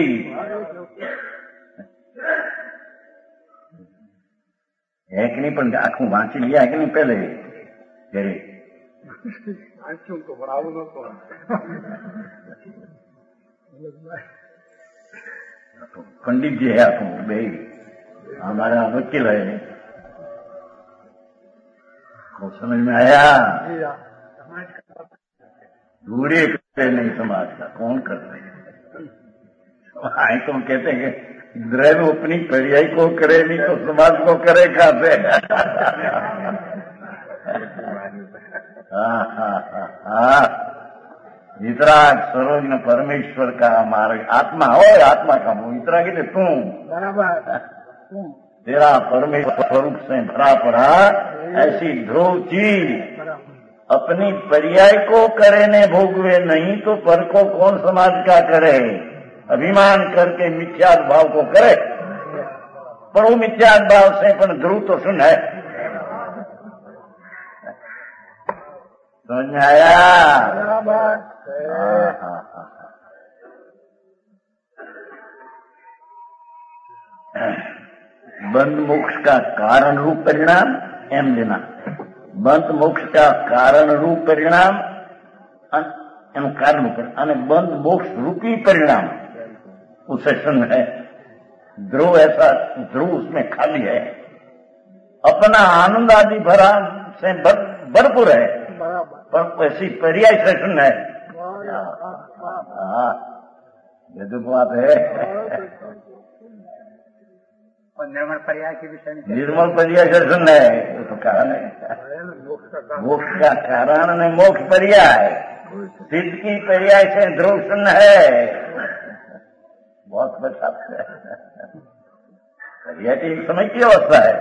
S1: है कि नहीं, पण आखू वांची लिया है कि नहीं पहले घरे?
S2: વાંચ્યું તો પણ આવું નતું।
S1: पंडित जी है आखू बे, हमारा वकील है, को समझ में आया? दूरे करते नहीं समाज का, कौन करते हैं? आए तो कहते हैं कि द्रव्य अपनी पर्याय को करे नहीं तो समाज को करे खाते। हाँ हाँ हाँ हाँ, वितराग सरोज न परमेश्वर का मार्ग, आत्मा हो, आत्मा का वो वितराग है तू,
S2: बराबर
S1: तेरा परमेश्वर स्वरूप से भरा पड़ा ऐसी ध्रुव चीज अपनी पर्याय को करे ने भोगवे नहीं तो पर को कौन समाज का करे? अभिमान करके मिथ्या भाव को करे, पर वो मिथ्या भाव से पण ध्रुव तो सुन है। समझ में आया? हाँ हाँ हाँ। बंध मोक्ष का कारण रूप परिणाम एम लेना, बंध मोक्ष का कारण रूप परिणाम एम कारण रूप, बंध मोक्ष रूपी परिणाम उसे सुन है। ध्रुव ऐसा, ध्रुव उसमें खाली है, अपना आनंद आदि भरा से भरपूर है, पर ऐसी पर्याय से सुन है। हाँ, ये तो बात है।
S2: निर्मल पर्याय के विषय में,
S1: निर्मल पर्याय से सुन है, वो तो कारण है, मोक्ष का कारण ने मोक्ष पर्याय, सिद्ध की पर्याय से ध्रुव सुन है। बहुत बचा पर्याय की एक समय की अवस्था है,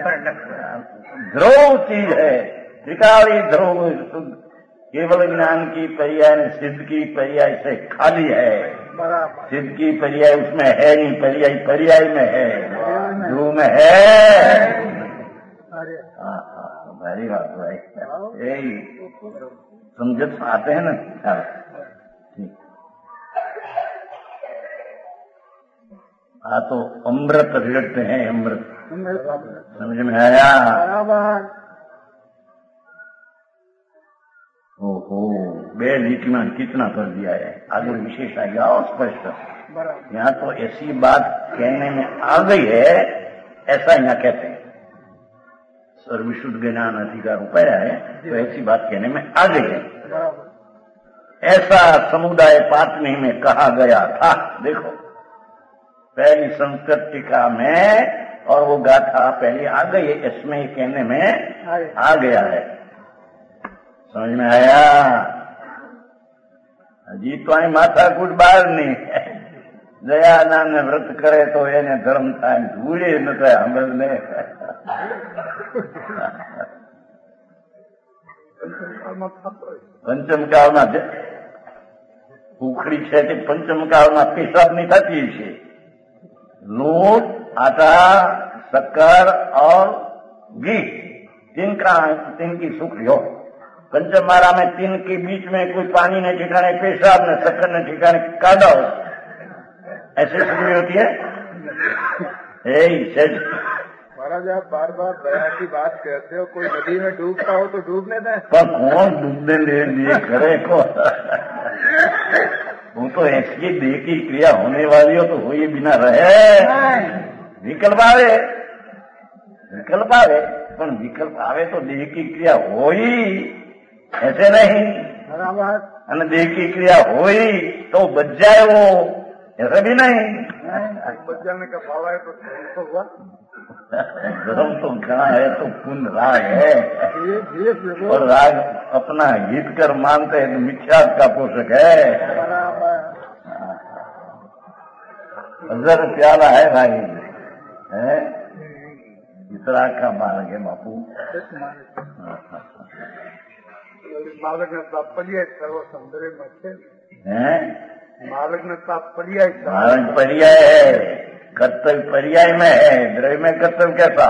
S1: ध्रुव चीज है, त्रिकाली ध्रुव, केवल ज्ञान की पर्याय सिद्ध की पर्याय से खाली है। सिद्ध की पर्याय उसमें है नहीं, पर्याय पर्याय में है, ध्रुव में है। हाँ हाँ, भारी बात भाई, यही समझ आते हैं ना। ठीक, हाँ तो अमृत रेड़ते हैं, अमृत समझ में आया? ओहो, बे लीटी में कितना कर दिया है, आगे विशेष आ गया और स्पष्ट। यहाँ तो ऐसी बात कहने में आ गई है, ऐसा यहाँ कहते हैं, सर्वविशुद्ध ज्ञान अधिकार उपाय है, तो ऐसी बात कहने में आ गई है। ऐसा समुदाय पाटनी में कहा गया था। देखो पहली संस्कृत टीका में, और वो गाथा पहले आ गई है, इसमें कहने में आ गया है। समझ में आया? हजी तो आई माथा कूट बार नहीं है, दयानंद ने व्रत करे तो એને ધર્મ થાય, ધૂળે ન થાય સાંભળને। પંચમ કાળમાં ઉખડી છે તે પંચમ કાળમાં પેશાબની થતી છે। लूट, आटा, शक्कर और घी, तीन का तीन की सूखी हो। पंचम मारा में तीन के बीच में कोई पानी ने ठिकाने पेशाब ने, शक्कर ने ठिकाने काढ़ा हो, ऐसी सूखी होती है। सच
S2: महाराज आप बार बार दया की बात कहते हो, कोई नदी में डूबता हो तो डूबने दें,
S1: पर कौन डूबने दे दिए करे को? वो तो ऐसी देह की क्रिया होने वाली हो तो हुए बिना रहे, विकल्प आवे विकल्प आवे पर विकल्प आवे तो देह की क्रिया हो ही, ऐसे नहीं। बराबर, देह की क्रिया हो ही तो बच जाए वो, ऐसा भी नहीं।
S2: बच जाने का भाव है तो हुआ,
S1: धर्म तो कहाँ है तो पुण्य राग है, और राग अपना हित कर मानते हैं तो मिथ्या का पोषक है। अजर प्याला है भाई, है इतना का मार्ग है बापू
S2: માર્ગ ને તાત્પર્ય સર્વ સૌંદર્યમાં છે
S1: है
S2: માર્ગ ને તાત્પર્ય
S1: मार्ग पर्याय है, कर्तव्य पर्याय में है, द्रव्य में कर्तव्य कैसा?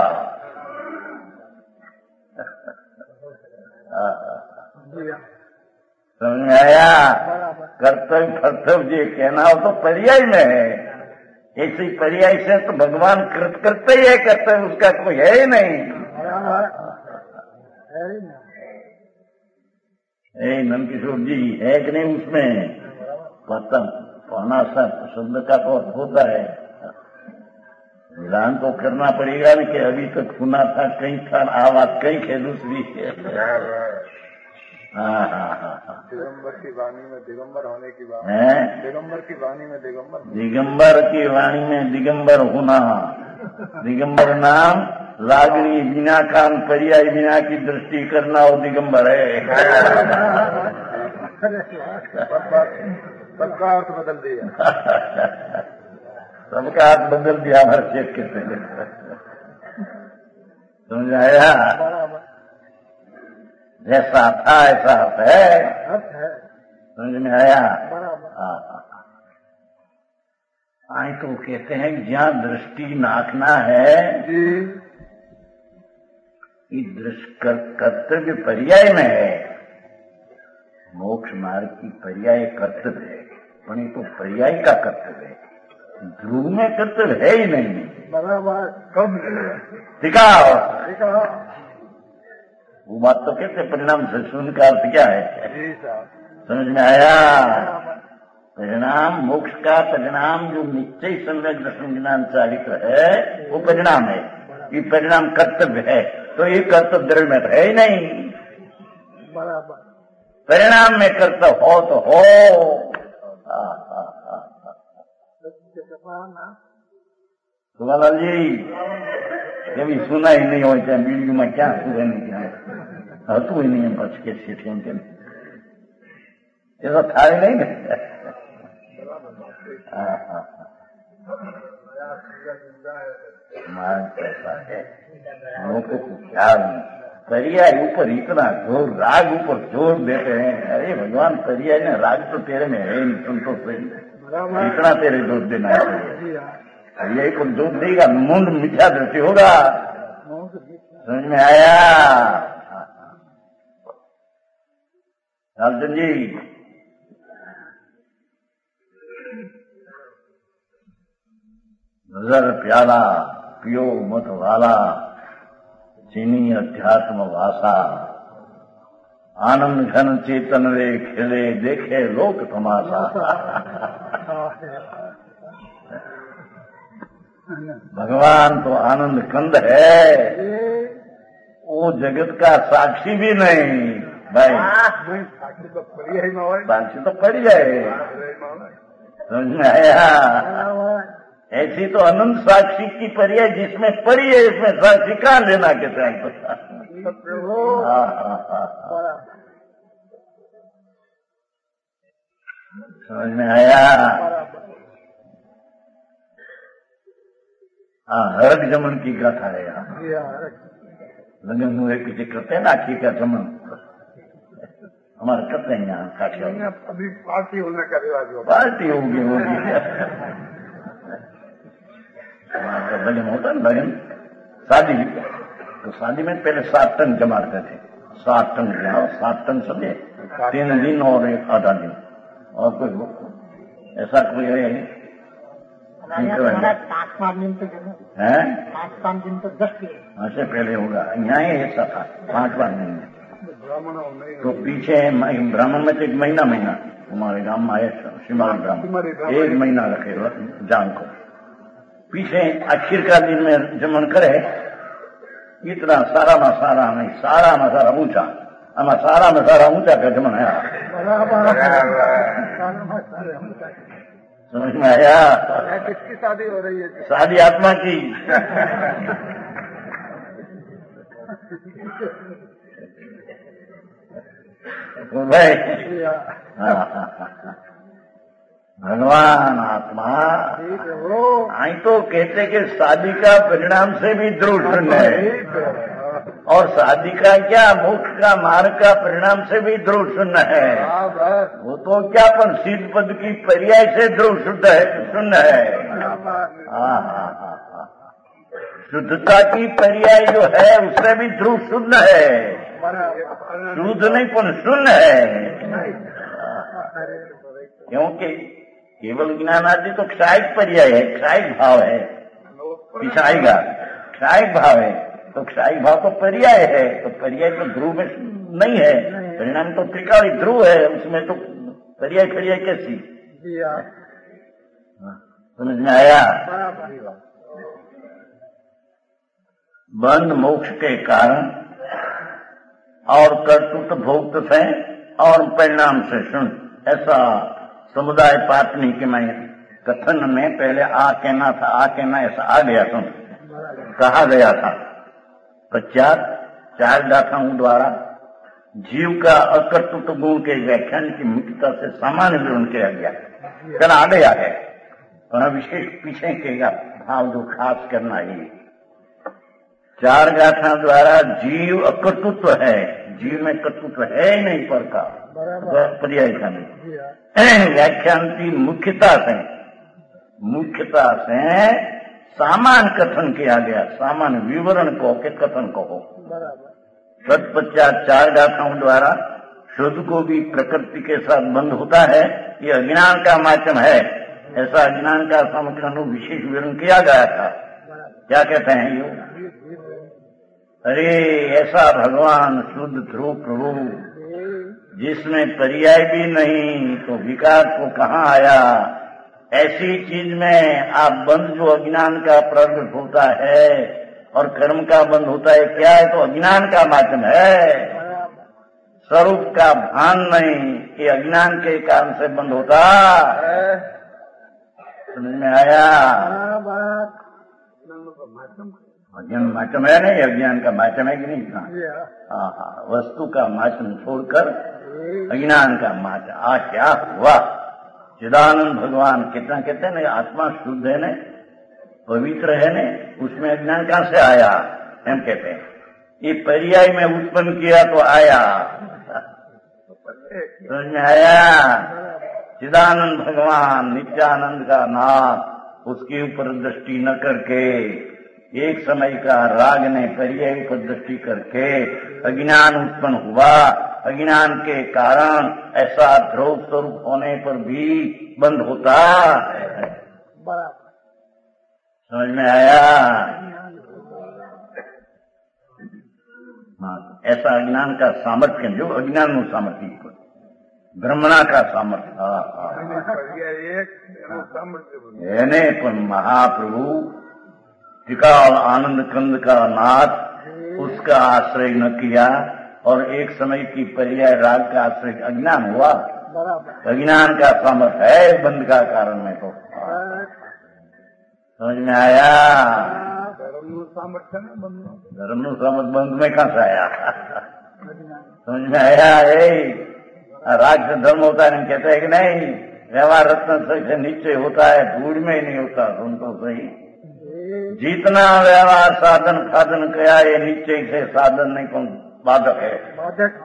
S1: समझ में आया? कर्तव्य कर्तव्य जी कहना हो तो पर्याय में है, ऐसे पर्याय से तो भगवान कृत करते ही है, कर्तव्य उसका कोई है ही नहीं। ए नंदकिशोर जी है कि नहीं उसमें पता पाना सा शब्द का तो अर्थ होता है, मिलान तो करना पड़ेगा ना कि अभी तक सुना था कहीं था आवाज कहीं है दूसरी हाँ हाँ हाँ
S2: दिगंबर की वाणी में दिगंबर होने की बात
S1: है,
S2: दिगंबर की वाणी में दिगंबर
S1: दिगंबर की वाणी में दिगंबर होना, दिगंबर नाम लागणी बिना कान पर्याय बिना की दृष्टि करना वो दिगंबर है।
S2: सबका अर्थ बदल दिया
S1: सबका अर्थ बदल दिया हर चेक के से समझ आया? जैसा था ऐसा अर्थ है, समझ में आया? आई तो कहते हैं जहाँ दृष्टि नाकना है ये दृष्टि कर्तव्य पर्याय में है, मोक्ष मार्ग की पर्याय कर्तव्य है, पर ये तो पर्याय का कर्तव्य है, ध्रुव में कर्तव्य है ही नहीं।
S2: बराबर कब
S1: दिखाओ वो बात तो कहते परिणाम से शून्य का अर्थ क्या है? समझ में आया? परिणाम मोक्ष का परिणाम जो निश्चय सम्यक दर्शन ज्ञान चालित है वो परिणाम है, ये परिणाम कर्तव्य है, तो ये कर्तव्य द्रव्य में तो है ही नहीं।
S2: बराबर
S1: परिणाम में कर्तव्य हो तो हो। सुभालाल जी कभी सुना ही नहीं हो चाहे वीडियो में क्या सुने नहीं क्या હતું ही नहीं बच के सीठे के ऐसा था ही नहीं ना। मार्ग कैसा है लोगों को ख्याल नहीं, पर्याय ऊपर इतना जोर राग ऊपर जोर देते हैं, अरे भगवान पर्याय ने राग तो तेरे में है नहीं, तुम तो सही इतना तेरे जोर देना है, पर्याय को जोर देगा मुंड मीठा दृष्टि होगा। समझ में आया? लालचंद जी नजर प्याला पियो मत वाला चीनी अध्यात्म वासा, आनंद घन चेतन वे खिले देखे लोक तमाशा। भगवान तो आनंद कंद है, वो जगत का साक्षी भी नहीं भाई,
S2: साक्षी तो पर्याय में હોય,
S1: साक्षी तो पड़ी जाए। समझ में आया? ऐसी तो अनंत साक्षी की पर्याय जिसमें पड़ी है, इसमें साक्षी कहाँ लेना के टाइम पर। समझ में आया? हाँ हरक जमन की गाथा है यहाँ, लगन हुए पीछे करते हैं ना आखी का जमन, हमारे करते हैं यहाँ काठिया।
S2: अभी पार्टी होने का रिवाज होगा,
S1: पार्टी होगी होगी लगन होता है लगन शादी, तो शादी में पहले सात टन जमाते थे, सात टन जमाओ, सात टन समझे, तीन दिन और एक आधा दिन, और कोई ऐसा कोई है
S4: पाँच पाँच दिन तो
S1: है,
S4: पाँच पाँच दिन तो दस दिन
S1: ऐसे पहले होगा, यहाँ ही ऐसा था पांच बार दिन में। तो पीछे ब्राह्मण में तो एक महीना महीना हमारे गांव में आए सिमारी ब्राह्मण, एक महीना रखे जान को, पीछे आखिर का दिन में जमन करे, इतना सारा में सारा नहीं, सारा में सारा ऊंचा, आमा सारा में सारा ऊंचा का जमन है। समझ में आया?
S2: किसकी शादी हो रही है?
S1: शादी आत्मा की। तो भाई भगवान महात्मा
S2: ठीक है वो
S1: आई तो कहते कि शादी का परिणाम से भी ध्रुव शून्य है,
S2: ठीक है
S1: और शादी का क्या मोक्ष का मार्ग का परिणाम से भी ध्रुव शून्य है।
S2: हाँ बस
S1: वो तो क्या पर सिद्ध पद की पर्याय से ध्रुव शुद्ध है, शून्य है। हाँ हाँ हाँ हाँ शुद्धता की पर्याय जो है उससे भी ध्रुव शुद्ध है, शुद्ध नहीं पर शून्य है। क्योंकि केवल ज्ञान आदि तो क्षायिक पर्याय है, क्षायिक भाव है, पिछाएगा क्षायिक भाव है, तो क्षायिक भाव तो पर्याय है, तो पर्याय तो ध्रुव में नहीं है, परिणाम तो त्रिकाली ध्रुव है, उसमें तो पर्याय पर्याय कैसी। समझ में आया? बंध मोक्ष के कारण और कर्तृत्व भोक्त से और परिणाम से सुन, ऐसा समुदाय पाटनी के मैं कथन में पहले आ कहना था, आ कहना ऐसा आ गया, सुन कहा गया था। पश्चात चार गाथाओं द्वारा जीव का अकर्तृत्व गुण के व्याख्यान की मुख्यता से सामान्य विवरण किया गया, चला आ गया है, पर विशेष पीछे के भाव जो खास करना ही। चार गाथा द्वारा जीव अकर्तृत्व है, जीव में कर्तृत्व है ही नहीं पर का पर्याय का नहीं। व्याख्यान की मुख्यता से मुख्यता से सामान्य कथन किया गया, सामान्य विवरण को के कथन को हो। तत्पश्चात चार गाथाओं द्वारा शुद्ध को भी प्रकृति के साथ बंध होता है, ये अज्ञान का माध्यम है, ऐसा अज्ञान का समग्र विशेष विवरण किया गया था। क्या कहते हैं यो? अरे ऐसा भगवान शुद्ध ध्रुव प्रभु जिसमें पर्याय भी नहीं तो विकार को कहाँ आया, ऐसी चीज में आप बंध जो अज्ञान का प्रकट होता है और कर्म का बंध होता है, क्या है तो अज्ञान का माध्यम है, स्वरूप का भान नहीं, ये अज्ञान के कारण से बंध होता। समझ में आया? अज्ञान माध्यम है नहीं, अज्ञान का माध्यम है कि नहीं? हाँ हाँ वस्तु का माध्यम छोड़कर अज्ञान का माध्यम। आ क्या हुआ? चिदानंद भगवान कितना कहते हैं ना, आत्मा शुद्ध है ने, पवित्र है ने, उसमें अज्ञान कहाँ से आया? हम कहते हैं ये पर्याय में उत्पन्न किया तो आया। समझ में आया? चिदानंद भगवान नित्यानंद का नाथ, उसके ऊपर दृष्टि न करके एक समय का राग ने पर्याय पर दृष्टि करके अज्ञान उत्पन्न हुआ, अज्ञान के कारण ऐसा ध्रुव स्वरूप होने पर भी बंद होता। समझ में आया? हाँ ऐसा अज्ञान का सामर्थ्य जो अज्ञान सामर्थ्य ब्रह्मणा का सामर्थ्य पर महाप्रभु त्रिकाल आनंद कंद का नाथ, उसका आश्रय न किया और एक समय की पर्याय राग का आश्रय अज्ञान हुआ। अज्ञान का सामर्थ्य है बंद का कारण में तो। समझ में आया?
S2: धर्म सामर्थ्य
S1: धर्म सामर्थ्य बंद में कहाँ से आया? समझ में आया? राग से धर्म होता है, नहीं कहते है कि नहीं? व्यवहार रत्न से नीचे होता है, धूल में ही नहीं होता। सुन तो सही, जितना व्यवहार साधन साधन किया ये नीचे से साधन नहीं कौन बाधक है।
S2: बाधक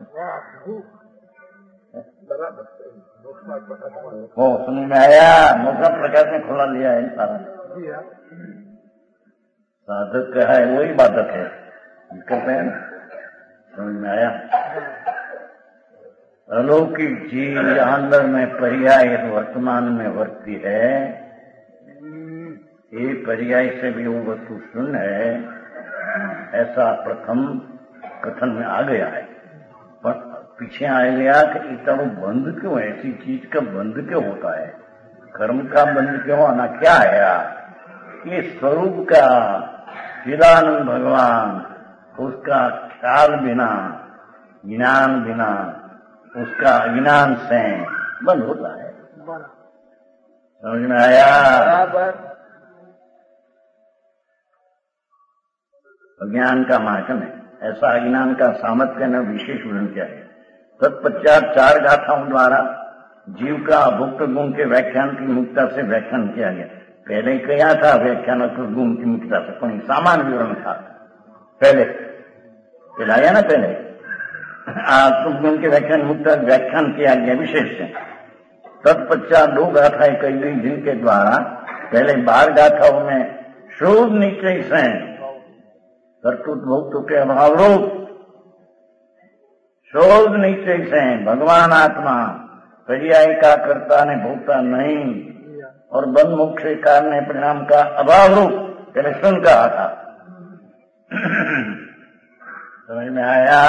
S1: हो समझ में आया? मौसम प्रकाश में खुला लिया है सारा। साधक है वही बाधक है, कहते हैं ना। समझ में आया? अलौकिक चीज अंदर में पर्याय वर्तमान में वर्ती है, ये पर्याय से भी वो वस्तु शून्य है, ऐसा प्रथम कथन में आ गया है। पर पीछे आ गया कि इतना बंध क्यों, ऐसी चीज का बंध क्यों होता है, कर्म का बंध क्यों आना, क्या है ये स्वरूप का चिदानंद भगवान, उसका ख्याल बिना ज्ञान बिना उसका अज्ञान से बंद होता है। समझ में आया? अज्ञान का माध्यम है, ऐसा अज्ञान का सामर्थ्य ने विशेष वर्णन किया है। तत्पश्चात चार गाथाओं द्वारा जीव का भुक्त गुण के व्याख्यान की मुक्ता से व्याख्यान किया गया। पहले किया था व्याख्यान गुण की मुक्ता से, पर सामान्य विवरण था पहले पिलाया ना। पहले गुण के व्याख्यान मुक्ता व्याख्यान किया गया विशेष से। तत्पश्चात दो गाथाएं कही गई जिनके द्वारा पहले बार गाथाओं में शोध निश्चय से कर्तृत्व भोक्तृ के अभाव रूप शोध निश्चय से भगवान आत्मा पर्याय का कर्ता ने भोक्ता नहीं और बंध मोक्ष के कारण परिणाम का अभाव रूप पहले सुन कहा था। समझ में आया?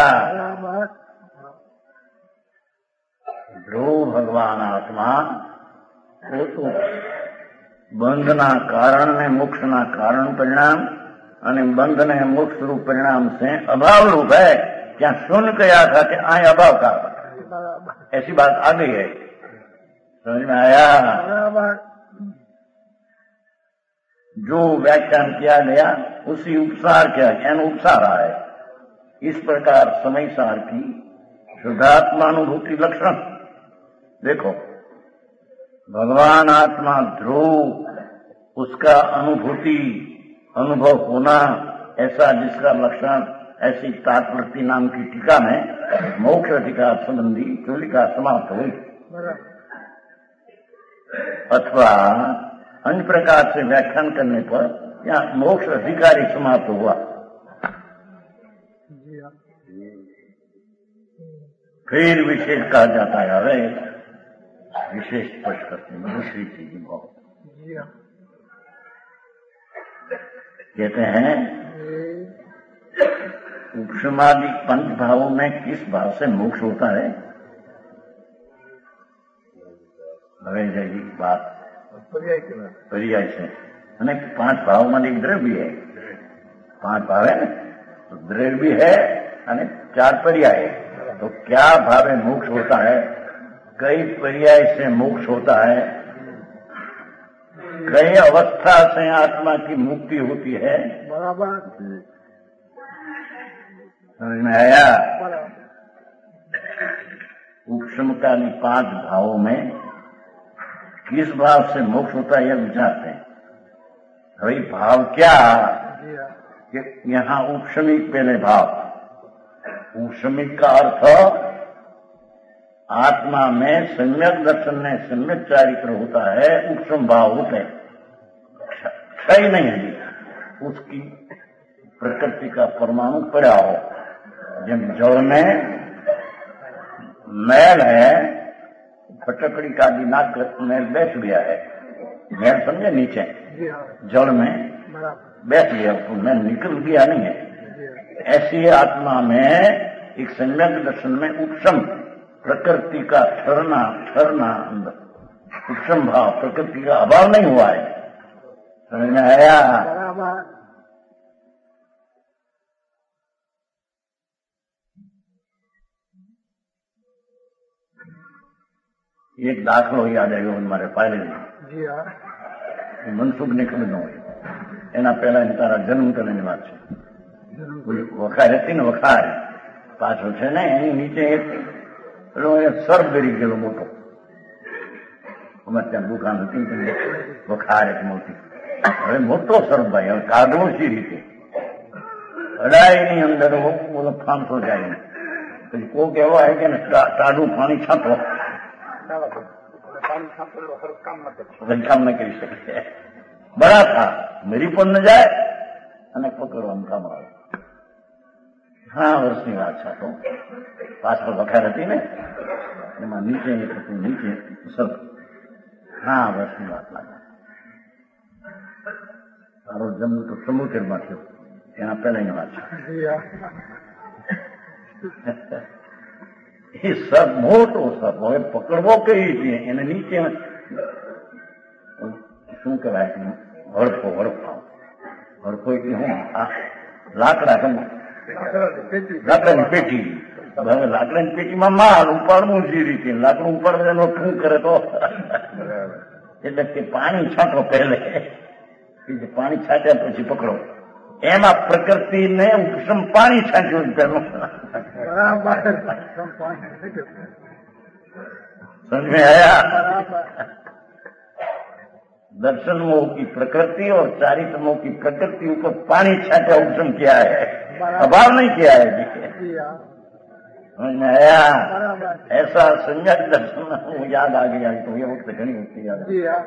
S1: ध्रुव भगवान आत्मा वो तो બંધના કારણને મોક્ષના કારણ પરિણામ અને બંધને મોક્ષ રૂપ પરિણામ से अभाव रूप है। क्या सुन गया था कि आए अभाव का, ऐसी बात आ गई है। समझ में आया? जो व्याख्यान किया गया उसी उपसार किया गया, उपसार है। इस प्रकार समय सार की शुद्धात्मानुभूति लक्षण देखो। भगवान आत्मा ध्रुव, उसका अनुभूति अनुभव होना ऐसा जिसका लक्षण ऐसी तात्पर्य नाम की टीका में मोक्ष अधिकार संबंधी चूलिका समाप्त हुई। अथवा अन्य प्रकार से व्याख्यान करने पर या मोक्ष अधिकारी समाप्त हुआ। फिर विशेष कहा जाता है। अरे विशेष स्पर्श करते हैं दूसरी चीज बहुत कहते हैं। उपशमादि पंच भावों में किस भाव से मोक्ष होता है? भगवान जी की बात पर्याय से मैंने पांच भाव में एक द्रव्य है, पांच भाव है तो द्रव्य है और चार पर्याय है। तो क्या भाव में मोक्ष होता है? कई पर्याय से मोक्ष होता है, कई अवस्था से आत्मा की मुक्ति होती है। बराबर समझ में आया? उपशमता की पांच भावों में किस भाव से मोक्ष होता है यह विचारते हैं। भाई भाव क्या कि यहाँ उपशमिक पहले भाव। उपशमिक का अर्थ आत्मा में सम्यक दर्शन में सम्यक चारित्र होता है, उपशम भाव रूप है, क्षय नहीं है। उसकी प्रकृति का परमाणु पड़ा हो। जब जल में मैल है, फटकड़ी का दिनाक मैल बैठ गया है, मैल समझे नीचे जल में बैठ गया तो मैल निकल गया नहीं है। ऐसी आत्मा में एक सम्यक दर्शन में उपशम प्रकृति का ठहरना ठहरना अंदर उपशम भाव, प्रकृति का अभाव नहीं हुआ है। समझ में आया? एक દાખલો યાદ આવ્યો મારે પહેલે મનસુખ ને ખબર ન હોય એના પહેલા તારા જન્મ કરેલી વાત છે। વખાર હતી ને વખાર પાછો છે ને એની નીચે એક સર્પ ગરી ગયેલો મોટો, અમારે ત્યાં દુકાન હતી વખાર એક મોટી। હવે મોટો સર્પ ભાઈ, હવે કાઢવો સી રીતે અડાઈની અંદર બોલો ફાંસો જાય ને પછી કોઈ કહેવા આવે કે ટાઢું પાણી છાંટો काम न કરી શકે। બરા था मेरी પણ ન જાય અને પકડવાનું કામ આવે। હા વર્ષની વાત છે। તો પાછળ વખાર હતી ને એમાં નીચે નીચે સર હા વર્ષની વાત લાગે। તારો જન્મ તો સમુદ્રમાં થયો, એના પહેલાની વાત છે। એ સર મોટો સર હવે પકડવો કઈ રીતે? એને નીચે શું કહેવાય? હડફો હડફો હડફો એટલે હું આ લાકડા લાકડાની પેટી, હવે લાકડાની પેટીમાં માલ ઉપાડવું સી રીતે? લાકડું ઉપાડવાનો શું કરે તો એટલે કે પાણી છાંટો પહેલે, પાણી છાંટ્યા પછી પકડો। એમાં પ્રકૃતિને ઉપશમ પાણી છાંટ્યું પહેલું। समझ में आया?
S2: बराबर।
S1: दर्शन मोह की प्रकृति और चारित्र मोह की प्रकृति ऊपर पानी छाटा उपशम किया है, अभाव नहीं किया है जी।
S2: जी हाँ,
S1: समझ में आया?
S2: बराबर।
S1: ऐसा संयक दर्शन वो याद आ गया तो ये वक्त घनी होती याद
S2: जी हाँ,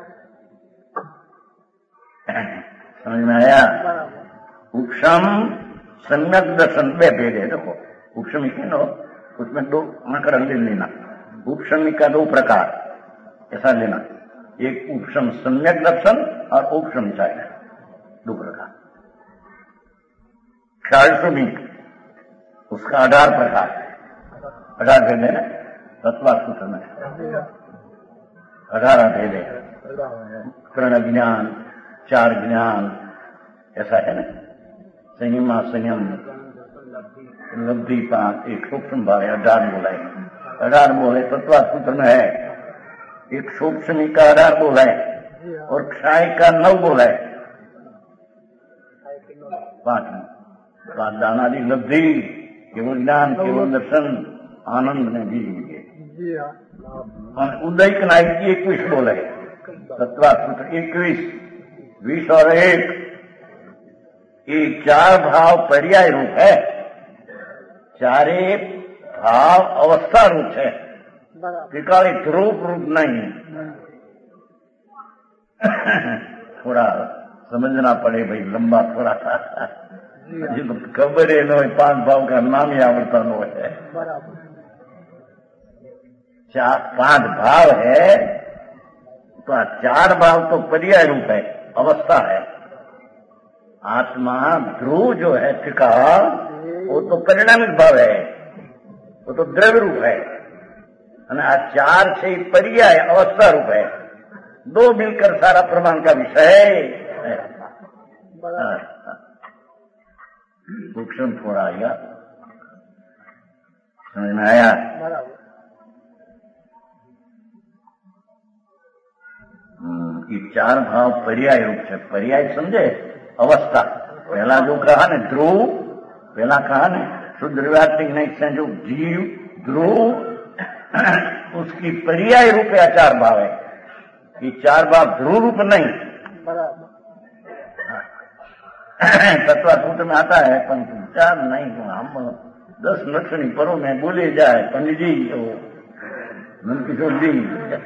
S1: समझ में आया?
S2: बराबर।
S1: उपशम सम्यक दर्शन बे भेद है। देखो उपशमी के नो उसमें दो आंकड़ा ले लेना। उपशमी का दो प्रकार ऐसा लेना, एक उपशम सम्यक दर्शन और उपशम चाय, दो प्रकार। ख्यालशमी उसका आधार प्रकार, आधार भेद है ना तत्वासूत्र में, अठारह भेद है। कर्ण ज्ञान, चार ज्ञान, ऐसा है ना। संयमा संयम लब्धि पांच, एक सूक्ष्म भाव है, अठार बोला है। अठार बोले तत्वासूत्र में है, एक सूक्ष्मी का अठार बोला है और क्षय का नौ बोला है, पांच पांच दानादि लब्धि, केवल ज्ञान, केवल दर्शन, आनंद में भी हुई है।
S2: जी हाँ,
S1: उदय कनाई की इक्कीस बोला है, तत्वासूत्र इक्कीस, बीस और एक, ये चार भाव पर्याय रूप है, चारे भाव अवस्था रूप है,
S2: बराबर।
S1: विकालित रूप रूप नहीं। थोड़ा समझना पड़े भाई, लंबा थोड़ा सा तो खबर है नो पांच भाव का नाम ही आवड़ता नो है।
S2: बराबर।
S1: चार पांच भाव है तो चार भाव तो पर्याय रूप है, अवस्था है। आत्मा ध्रुव जो है टिका वो तो परिणामिक भाव है, वो तो द्रव्य रूप है। चार से पर्याय अवस्था रूप है, दो मिलकर सारा प्रमाण का विषय है। सूक्ष्म थोड़ा आएगा, समझ में आया?
S2: बराबर।
S1: ये चार भाव पर्याय रूप से, पर्याय समझे अवस्था। पहला जो कहा ने ध्रुव, पहला कहा ने शुद्ध नहीं से जो जीव ध्रुव, उसकी पर्याय रूप है चार भाव है। ये चार भाव ध्रुव रूप नहीं,
S2: बराबर।
S1: तत्वासूत्र में आता है, परंतु चार नहीं। तो हम दस लक्षणी परों में बोले जाए पंडित जी तो मन किशोर जी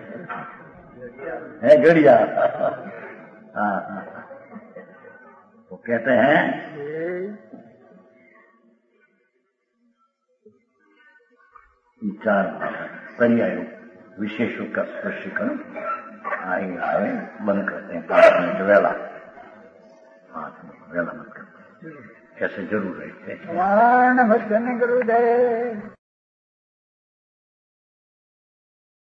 S1: है गड़िया। हाँ हाँ, वो कहते हैं चार पर्याय विशेष का स्पष्टीकरण आए आए बंद करते हैं। पांच मिनट वेला, पांच मिनट वेला बंद करते हैं, कैसे जरूर रहते हैं।
S2: वाण भजन गुरुदेव।